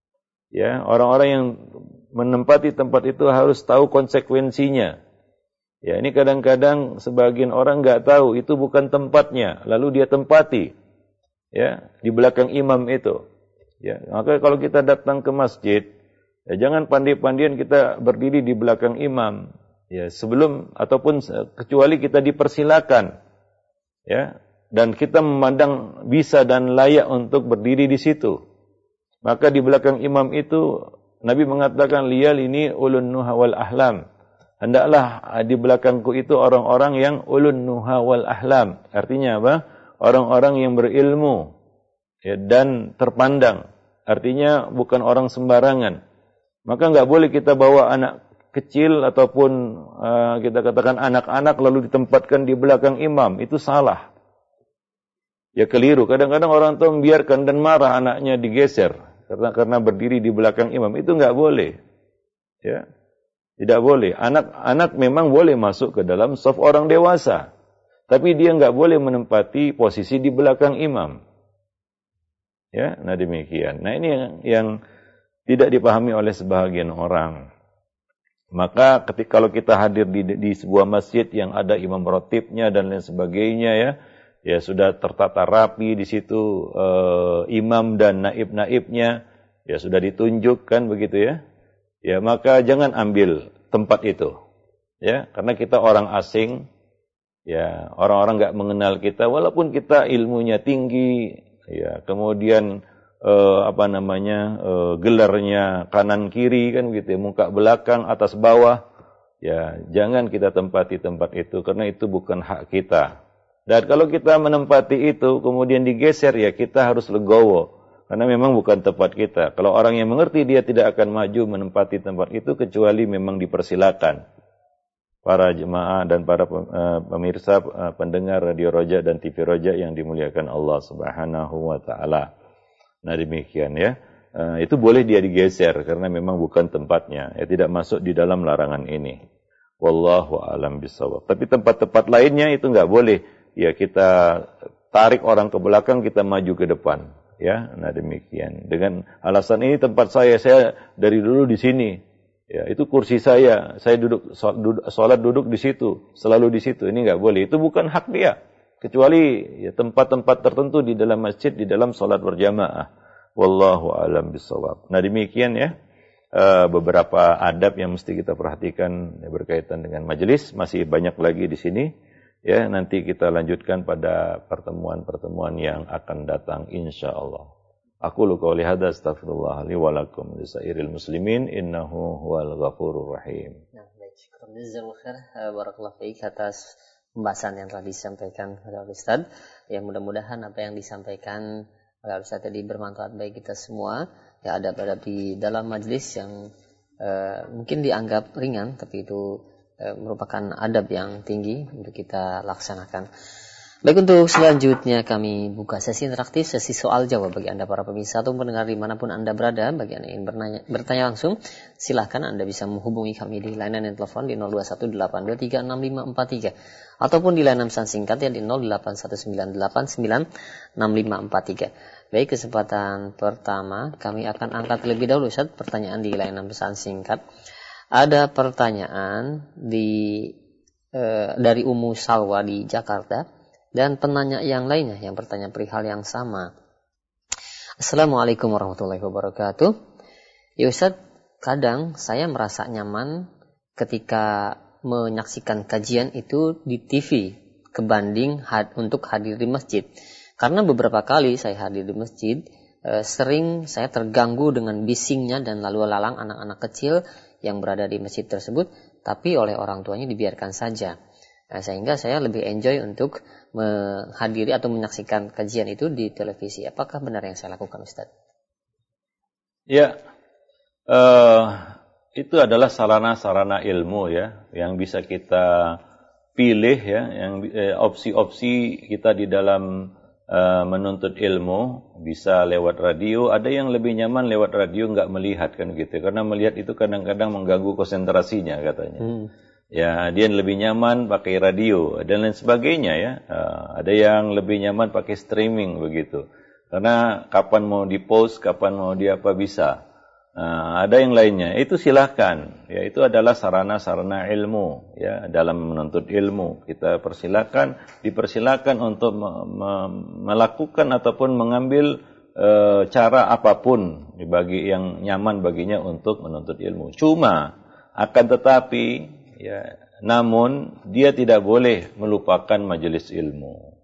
Ya, orang-orang yang menempati tempat itu harus tahu konsekuensinya. Ya, ini kadang-kadang sebagian orang enggak tahu itu bukan tempatnya, lalu dia tempati ya di belakang imam itu. Ya, maka kalau kita datang ke masjid, ya jangan pandai-pandian kita berdiri di belakang imam. Ya, sebelum ataupun kecuali kita dipersilakan. Ya, dan kita memandang bisa dan layak untuk berdiri di situ. Maka di belakang imam itu Nabi mengatakan liyal ini ulun nuha wal ahlam. Hendaklah di belakangku itu orang-orang yang ulun nuha wal ahlam. Artinya apa? Orang-orang yang berilmu ya, dan terpandang. Artinya bukan orang sembarangan. Maka enggak boleh kita bawa anak kecil ataupun uh, kita katakan anak-anak lalu ditempatkan di belakang imam. Itu salah. Ya keliru. Kadang-kadang orang tua membiarkan dan marah anaknya digeser karena karena berdiri di belakang imam. Itu enggak boleh. Ya. Tidak boleh. Anak-anak memang boleh masuk ke dalam saf orang dewasa. Tapi dia enggak boleh menempati posisi di belakang imam. Ya, nah demikian. Nah ini yang, yang tidak dipahami oleh sebahagian orang. Maka ketika kalau kita hadir di, di sebuah masjid yang ada imam ratibnya dan lain sebagainya ya, ya sudah tertata rapi di situ eh, imam dan naib-naibnya, ya sudah ditunjukkan begitu ya. Ya, maka jangan ambil tempat itu. Ya, karena kita orang asing, ya, orang-orang enggak mengenal kita walaupun kita ilmunya tinggi, ya, kemudian eh, apa namanya? Eh, gelarnya kanan kiri kan gitu, muka belakang, atas bawah. Ya, jangan kita tempati tempat itu karena itu bukan hak kita. Dan kalau kita menempati itu kemudian digeser, ya kita harus legowo. Karena memang bukan tempat kita. Kalau orang yang mengerti, dia tidak akan maju menempati tempat itu kecuali memang dipersilakan. Para jemaah dan para pemirsa, pendengar Radio Roja dan T V Roja yang dimuliakan Allah Subhanahu wa taala. Nah demikian ya. Itu boleh dia digeser karena memang bukan tempatnya. Ya tidak masuk di dalam larangan ini. Wallahu a'lam bishawab. Tapi tempat-tempat lainnya itu enggak boleh. Ya kita tarik orang ke belakang, kita maju ke depan. Ya, nah demikian. Dengan alasan ini tempat saya, saya dari dulu di sini. Ya, itu kursi saya. Saya duduk salat duduk di situ, selalu di situ. Ini enggak boleh. Itu bukan hak dia. Kecuali ya tempat-tempat tertentu di dalam masjid, di dalam salat berjamaah. Wallahu a'lam bishawab. Nah, demikian ya beberapa adab yang mesti kita perhatikan ya, berkaitan dengan majelis. Masih banyak lagi di sini. Ya, nanti kita lanjutkan pada pertemuan-pertemuan yang akan datang insyaallah. Aku lu qauli hadza astaghfirullah li wa lakum lisairil muslimin innahu huwal ghafurur rahim. Nah, baik, syukur jazakallahu khair. Barakallahu fiik atas pembahasan yang telah disampaikan oleh Ustaz. Ya, mudah-mudahan apa yang disampaikan oleh Ustaz tadi bermanfaat bagi kita semua. Ya, adab-adab di dalam majelis yang uh, mungkin dianggap ringan, tapi itu uh, merupakan adab yang tinggi untuk kita laksanakan. Baik, untuk selanjutnya kami buka sesi interaktif, sesi soal jawab bagi Anda para pemirsa atau pendengar dimanapun Anda berada. Bagi Anda yang ingin bertanya, bertanya langsung, silahkan Anda bisa menghubungi kami di layanan telepon di nol dua satu delapan dua tiga enam lima empat tiga ataupun di layanan pesan singkat ya di nol delapan satu sembilan delapan sembilan enam lima empat tiga. Baik, kesempatan pertama kami akan angkat terlebih dahulu Ustaz pertanyaan di layanan pesan singkat. Ada pertanyaan di eh, dari Ummu Salwa di Jakarta. Dan penanya yang lainnya yang bertanya perihal yang sama. Assalamualaikum warahmatullahi wabarakatuh. Ya Ustaz, kadang saya merasa nyaman ketika menyaksikan kajian itu di T V kebanding had, untuk hadir di masjid. Karena beberapa kali saya hadir di masjid, eh, sering saya terganggu dengan bisingnya dan lalu lalang anak-anak kecil yang berada di masjid tersebut, tapi oleh orang tuanya dibiarkan saja. Nah, sehingga saya lebih enjoy untuk menghadiri atau menyaksikan kajian itu di televisi. Apakah benar yang saya lakukan, Ustaz? Ya, uh, itu adalah sarana-sarana ilmu ya, yang bisa kita pilih ya, yang eh, opsi-opsi kita di dalam uh, menuntut ilmu bisa lewat radio. Ada yang lebih nyaman lewat radio nggak melihat kan gitu, karena melihat itu kadang-kadang mengganggu konsentrasinya katanya. Hmm. Ya, dia lebih nyaman pakai radio dan lain sebagainya ya. Uh, ada yang lebih nyaman pakai streaming begitu. Karena kapan mau di-post, kapan mau di apa bisa. Uh, ada yang lainnya. Itu silakan. Ya, itu adalah sarana-sarana ilmu ya dalam menuntut ilmu. Kita persilakan, dipersilakan untuk me- me- melakukan ataupun mengambil uh, cara apapun bagi yang nyaman baginya untuk menuntut ilmu. Cuma akan tetapi ya, namun dia tidak boleh melupakan majelis ilmu.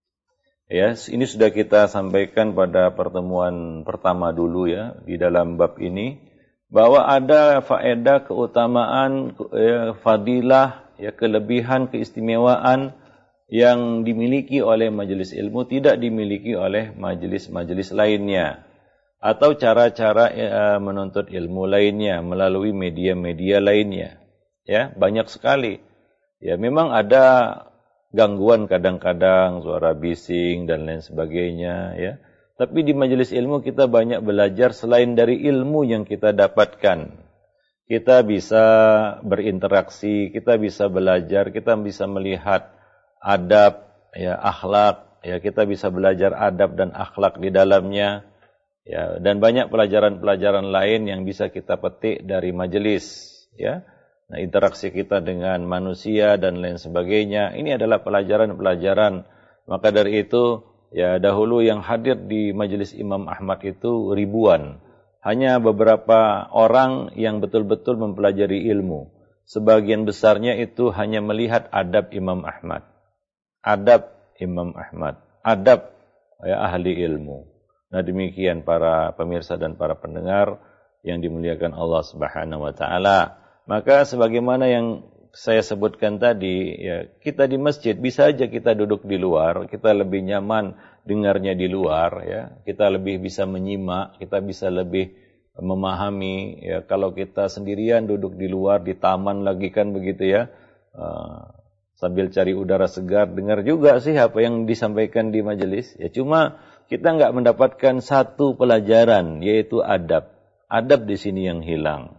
Ya, ini sudah kita sampaikan pada pertemuan pertama dulu ya di dalam bab ini bahwa ada faedah, keutamaan, ya, fadilah, ya, kelebihan, keistimewaan yang dimiliki oleh majelis ilmu tidak dimiliki oleh majelis-majelis lainnya atau cara-cara ya, menuntut ilmu lainnya melalui media-media lainnya. Ya, banyak sekali. Ya, memang ada gangguan kadang-kadang, suara bising dan lain sebagainya, ya. Tapi di majelis ilmu kita banyak belajar selain dari ilmu yang kita dapatkan. Kita bisa berinteraksi, kita bisa belajar, kita bisa melihat adab, ya, akhlak, ya, kita bisa belajar adab dan akhlak di dalamnya. Ya, dan banyak pelajaran-pelajaran lain yang bisa kita petik dari majelis, ya. Nah, interaksi kita dengan manusia dan lain sebagainya, ini adalah pelajaran-pelajaran. Maka dari itu, ya dahulu yang hadir di majelis Imam Ahmad itu ribuan. Hanya beberapa orang yang betul-betul mempelajari ilmu. Sebagian besarnya itu hanya melihat adab Imam Ahmad. Adab Imam Ahmad. Adab ya, ahli ilmu. Nah, demikian para pemirsa dan para pendengar yang dimuliakan Allah Subhanahu wa taala. Maka sebagaimana yang saya sebutkan tadi, ya, kita di masjid bisa aja kita duduk di luar, kita lebih nyaman dengarnya di luar, ya, kita lebih bisa menyimak, kita bisa lebih memahami. Ya, kalau kita sendirian duduk di luar di taman lagi kan begitu ya, uh, sambil cari udara segar, dengar juga sih apa yang disampaikan di majelis. Ya, cuma kita nggak mendapatkan satu pelajaran, yaitu adab. Adab di sini yang hilang.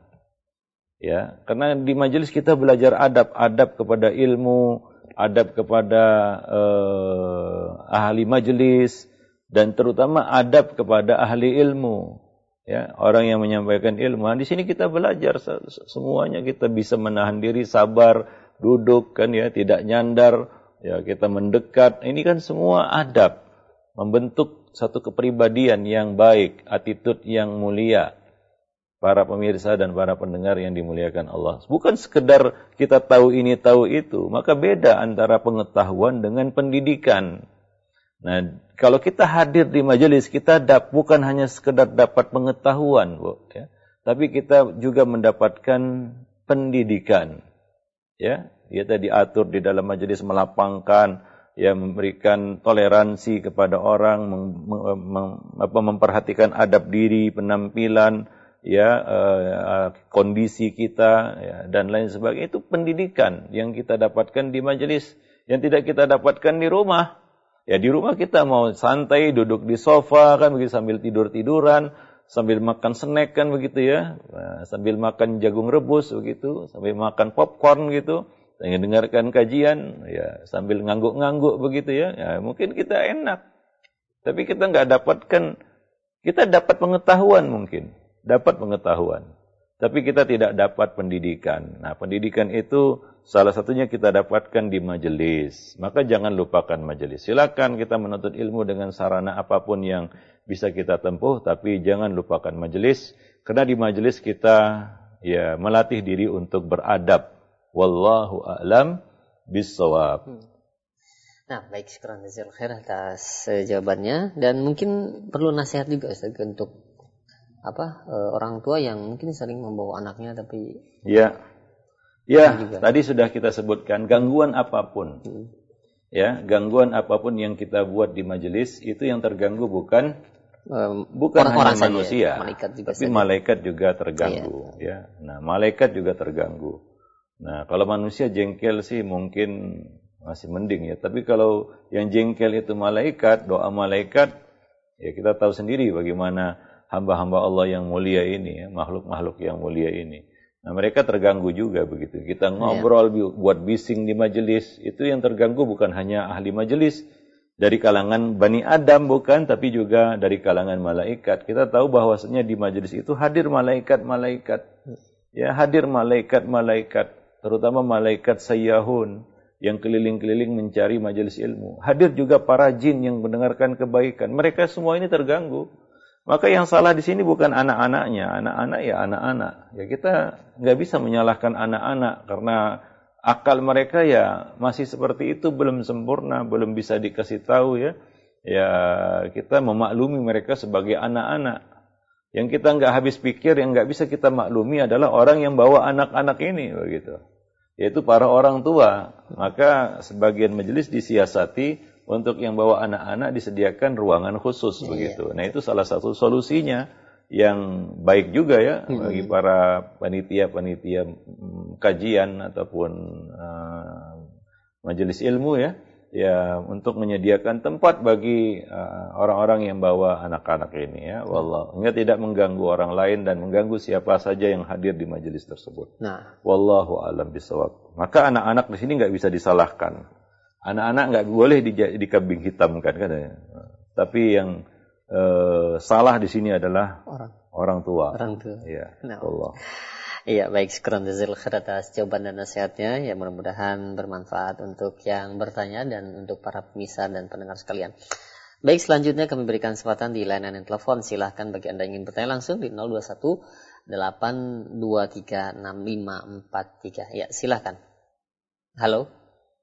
Ya, karena di majelis kita belajar adab, adab kepada ilmu, adab kepada uh, ahli majelis, dan terutama adab kepada ahli ilmu. Ya, orang yang menyampaikan ilmu, di sini kita belajar semuanya, kita bisa menahan diri, sabar, duduk kan ya, tidak nyandar, ya kita mendekat. Ini kan semua adab, membentuk satu kepribadian yang baik, attitude yang mulia. Para pemirsa dan para pendengar yang dimuliakan Allah. Bukan sekedar kita tahu ini, tahu itu. Maka beda antara pengetahuan dengan pendidikan. Nah, kalau kita hadir di majelis, kita dap, bukan hanya sekedar dapat pengetahuan, Bu, ya, tapi kita juga mendapatkan pendidikan. Ya, kita diatur di dalam majelis melapangkan, ya, memberikan toleransi kepada orang, mem, mem, apa, memperhatikan adab diri, penampilan, ya, uh, kondisi kita, ya, dan lain sebagainya. Itu pendidikan yang kita dapatkan di majelis, yang tidak kita dapatkan di rumah. Ya, di rumah kita mau santai, duduk di sofa kan begitu, sambil tidur-tiduran, sambil makan snack kan begitu ya, nah, sambil makan jagung rebus begitu, sambil makan popcorn gitu, sambil dengarkan kajian, ya, sambil ngangguk-ngangguk begitu ya. Ya, mungkin kita enak. Tapi kita nggak dapatkan, kita dapat pengetahuan mungkin, dapat pengetahuan. Tapi kita tidak dapat pendidikan. Nah, pendidikan itu salah satunya kita dapatkan di majelis. Maka jangan lupakan majelis. Silakan kita menuntut ilmu dengan sarana apapun yang bisa kita tempuh, tapi jangan lupakan majelis. Karena di majelis kita ya melatih diri untuk beradab. Wallahu a'lam bis-shawab. Nah, baik, syukran jazakallahu khair atas uh, jawabannya, dan mungkin perlu nasihat juga Ustaz untuk apa e, orang tua yang mungkin sering membawa anaknya tapi ya ya tadi sudah kita sebutkan gangguan apapun, hmm. ya gangguan apapun yang kita buat di majelis itu yang terganggu bukan um, bukan orang, hanya orang manusia, malaikat juga tapi saja. Malaikat juga terganggu, ya. ya nah malaikat juga terganggu. Nah, kalau manusia jengkel sih mungkin masih mending ya, tapi kalau yang jengkel itu malaikat, doa malaikat, ya kita tahu sendiri bagaimana hamba-hamba Allah yang mulia ini, ya, makhluk-makhluk yang mulia ini. Nah, mereka terganggu juga begitu. Kita ngobrol, ya. buat bising di majelis, itu yang terganggu bukan hanya ahli majelis, dari kalangan Bani Adam bukan, tapi juga dari kalangan malaikat. Kita tahu bahwasanya di majelis itu hadir malaikat-malaikat. Ya, hadir malaikat-malaikat, terutama malaikat sayyahun yang keliling-keliling mencari majelis ilmu. Hadir juga para jin yang mendengarkan kebaikan. Mereka semua ini terganggu. Maka yang salah di sini bukan anak-anaknya, anak-anak ya anak-anak. Ya kita nggak bisa menyalahkan anak-anak karena akal mereka ya masih seperti itu, belum sempurna, belum bisa dikasih tahu ya. Ya kita memaklumi mereka sebagai anak-anak. Yang kita nggak habis pikir, yang nggak bisa kita maklumi adalah orang yang bawa anak-anak ini begitu. Yaitu para orang tua. Maka sebagian majelis disiasati untuk yang bawa anak-anak disediakan ruangan khusus, ya, begitu. Nah, itu salah satu solusinya yang baik juga ya hmm. bagi para panitia-panitia kajian ataupun uh, majelis ilmu ya, ya untuk menyediakan tempat bagi uh, orang-orang yang bawa anak-anak ini ya. Wallah, enggak tidak mengganggu orang lain dan mengganggu siapa saja yang hadir di majelis tersebut. Nah, wallahu a'lam bishawab. Maka anak-anak di sini enggak bisa disalahkan. Anak-anak nggak boleh dikambing hitamkan katanya. Tapi yang e, salah di sini adalah orang, orang tua. Orang tua. Iya. Nah. Allah. Iya, baik, syukran jazakallahu khair atas jawaban dan nasihatnya. Ya, mudah-mudahan bermanfaat untuk yang bertanya dan untuk para pemirsa dan pendengar sekalian. Baik, selanjutnya kami berikan kesempatan di layanan telepon. Silahkan bagi Anda yang ingin bertanya langsung di nol dua satu delapan dua tiga enam lima empat tiga. Ya, silahkan. Halo.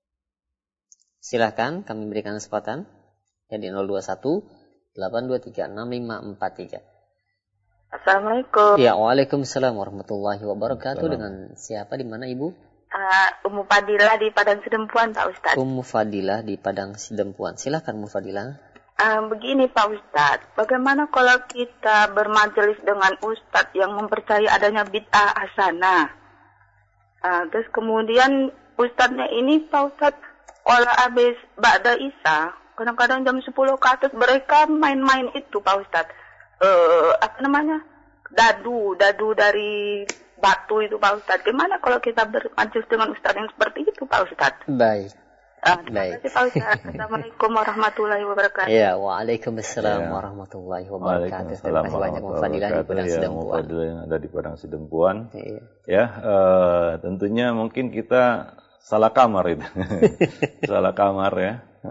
Silahkan kami berikan kesempatan ya di nol dua satu delapan dua tiga enam lima empat tiga. Assalamualaikum. Ya, waalaikumsalam warahmatullahi wabarakatuh. Dengan siapa, di mana Ibu? Uh, Ummu Fadilah di Padang Sidempuan, Pak Ustadz. Ummu Fadilah di Padang Sidempuan. Silahkan Ummu Fadilah. Uh, begini Pak Ustadz, bagaimana kalau kita bermajelis dengan Ustadz yang mempercayai adanya bid'ah hasanah? Uh, terus kemudian Ustadznya ini Pak Ustadz, kalau habis Ba'da Isya, kadang-kadang jam sepuluh ke atas mereka main-main itu Pak Ustadz. Uh, apa namanya? Dadu, dadu dari batu itu Pak Ustadz. Gimana kalau kita bermajelis dengan Ustadz yang seperti itu Pak Ustadz? Baik. Ah, terima kasih Pak Ustaz. Assalamualaikum warahmatullahi wabarakatuh. Ya, waalaikumsalam Ya. warahmatullahi wabarakatuh. Terima kasih banyak warahmatullahi Mufadilah di Padang wabarakatuh. Ya, Sidempuan. Mufadilah yang ada di Padang Sidempuan. Iya. Ya, eh, tentunya mungkin kita salah kamar itu. Salah kamar ya.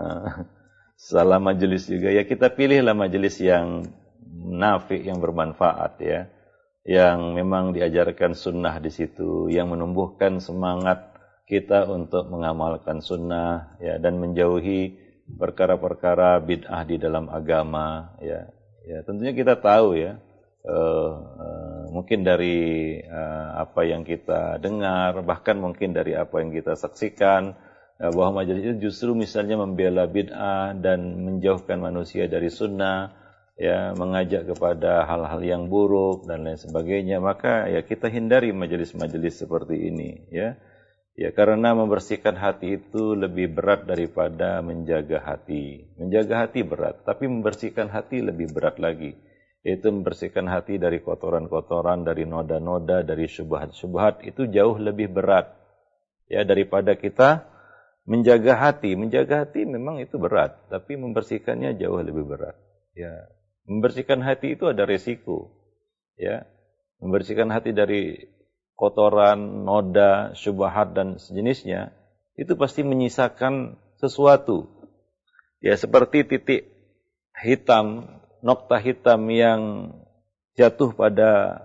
Salah majelis juga. Ya, kita pilihlah majelis yang nafi, yang bermanfaat ya. Yang memang diajarkan sunnah di situ, yang menumbuhkan semangat kita untuk mengamalkan sunnah ya, dan menjauhi perkara-perkara bid'ah di dalam agama ya. Ya, tentunya kita tahu ya, uh, uh, mungkin dari uh, apa yang kita dengar, bahkan mungkin dari apa yang kita saksikan, uh, bahwa majelis itu justru misalnya membela bid'ah dan menjauhkan manusia dari sunnah ya, mengajak kepada hal-hal yang buruk dan lain sebagainya. Maka ya kita hindari majelis-majelis seperti ini ya. Ya, karena membersihkan hati itu lebih berat daripada menjaga hati. Menjaga hati berat, tapi membersihkan hati lebih berat lagi. Yaitu membersihkan hati dari kotoran-kotoran, dari noda-noda, dari syubhat-syubhat, itu jauh lebih berat. Ya, daripada kita menjaga hati. Menjaga hati memang itu berat, tapi membersihkannya jauh lebih berat. Ya, membersihkan hati itu ada resiko. Ya, membersihkan hati dari kotoran, noda, syubhat dan sejenisnya, itu pasti menyisakan sesuatu. Ya, seperti titik hitam, nokta hitam yang jatuh pada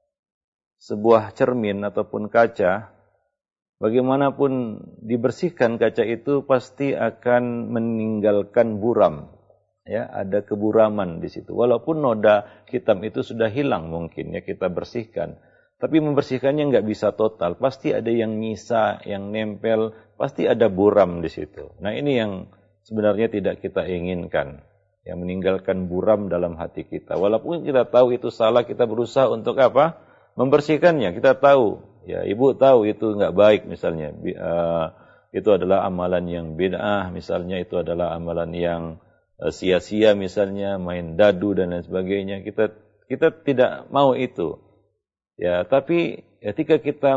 sebuah cermin ataupun kaca, bagaimanapun dibersihkan kaca itu pasti akan meninggalkan buram. Ya, ada keburaman di situ. Walaupun noda hitam itu sudah hilang mungkin ya kita bersihkan. Tapi membersihkannya nggak bisa total. Pasti ada yang nyisa, yang nempel. Pasti ada buram di situ. Nah, ini yang sebenarnya tidak kita inginkan. Yang meninggalkan buram dalam hati kita. Walaupun kita tahu itu salah, kita berusaha untuk apa? Membersihkannya. Kita tahu. Ya, ibu tahu itu nggak baik misalnya. Uh, itu adalah amalan yang bid'ah. Misalnya itu adalah amalan yang uh, sia-sia misalnya. Main dadu dan lain sebagainya. Kita kita tidak mau itu. Ya, tapi ketika kita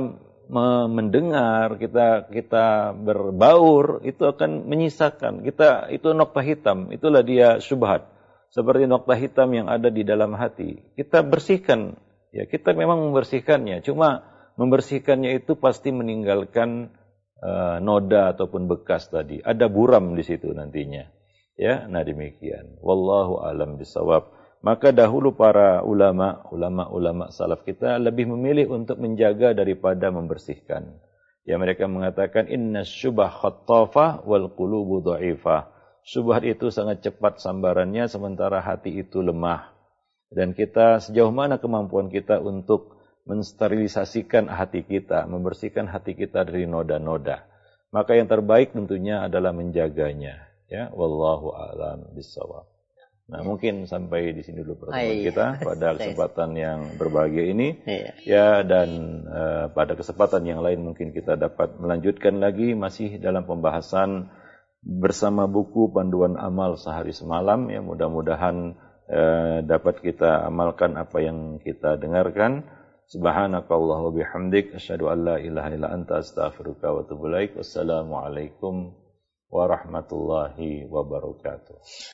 mendengar, kita kita berbaur, itu akan menyisakan. Kita itu nokta hitam, itulah dia syubhat. Seperti nokta hitam yang ada di dalam hati. Kita bersihkan. Ya, kita memang membersihkannya. Cuma membersihkannya itu pasti meninggalkan uh, noda ataupun bekas tadi. Ada buram di situ nantinya. Ya, nah demikian. Wallahu a'lam bishawab. Maka dahulu para ulama, ulama-ulama salaf kita lebih memilih untuk menjaga daripada membersihkan. Ya, mereka mengatakan inna syubah khattafah wal qulubu dha'ifah. Syubhat itu sangat cepat sambarannya sementara hati itu lemah. Dan kita sejauh mana kemampuan kita untuk mensterilisasikan hati kita, membersihkan hati kita dari noda-noda. Maka yang terbaik tentunya adalah menjaganya. Ya, wallahu a'lam bishawab. Nah, mungkin sampai di sini dulu pertemuan kita pada kesempatan yang berbahagia ini. Ya, dan uh, pada kesempatan yang lain mungkin kita dapat melanjutkan lagi masih dalam pembahasan bersama buku Panduan Amal Sehari Semalam. Ya, mudah-mudahan uh, dapat kita amalkan apa yang kita dengarkan. Subhanakallahumma wa bihamdik asyhadu an la ilaha illa anta astaghfiruka wa atubu ilaik. Wassalamualaikum warahmatullahi wabarakatuh.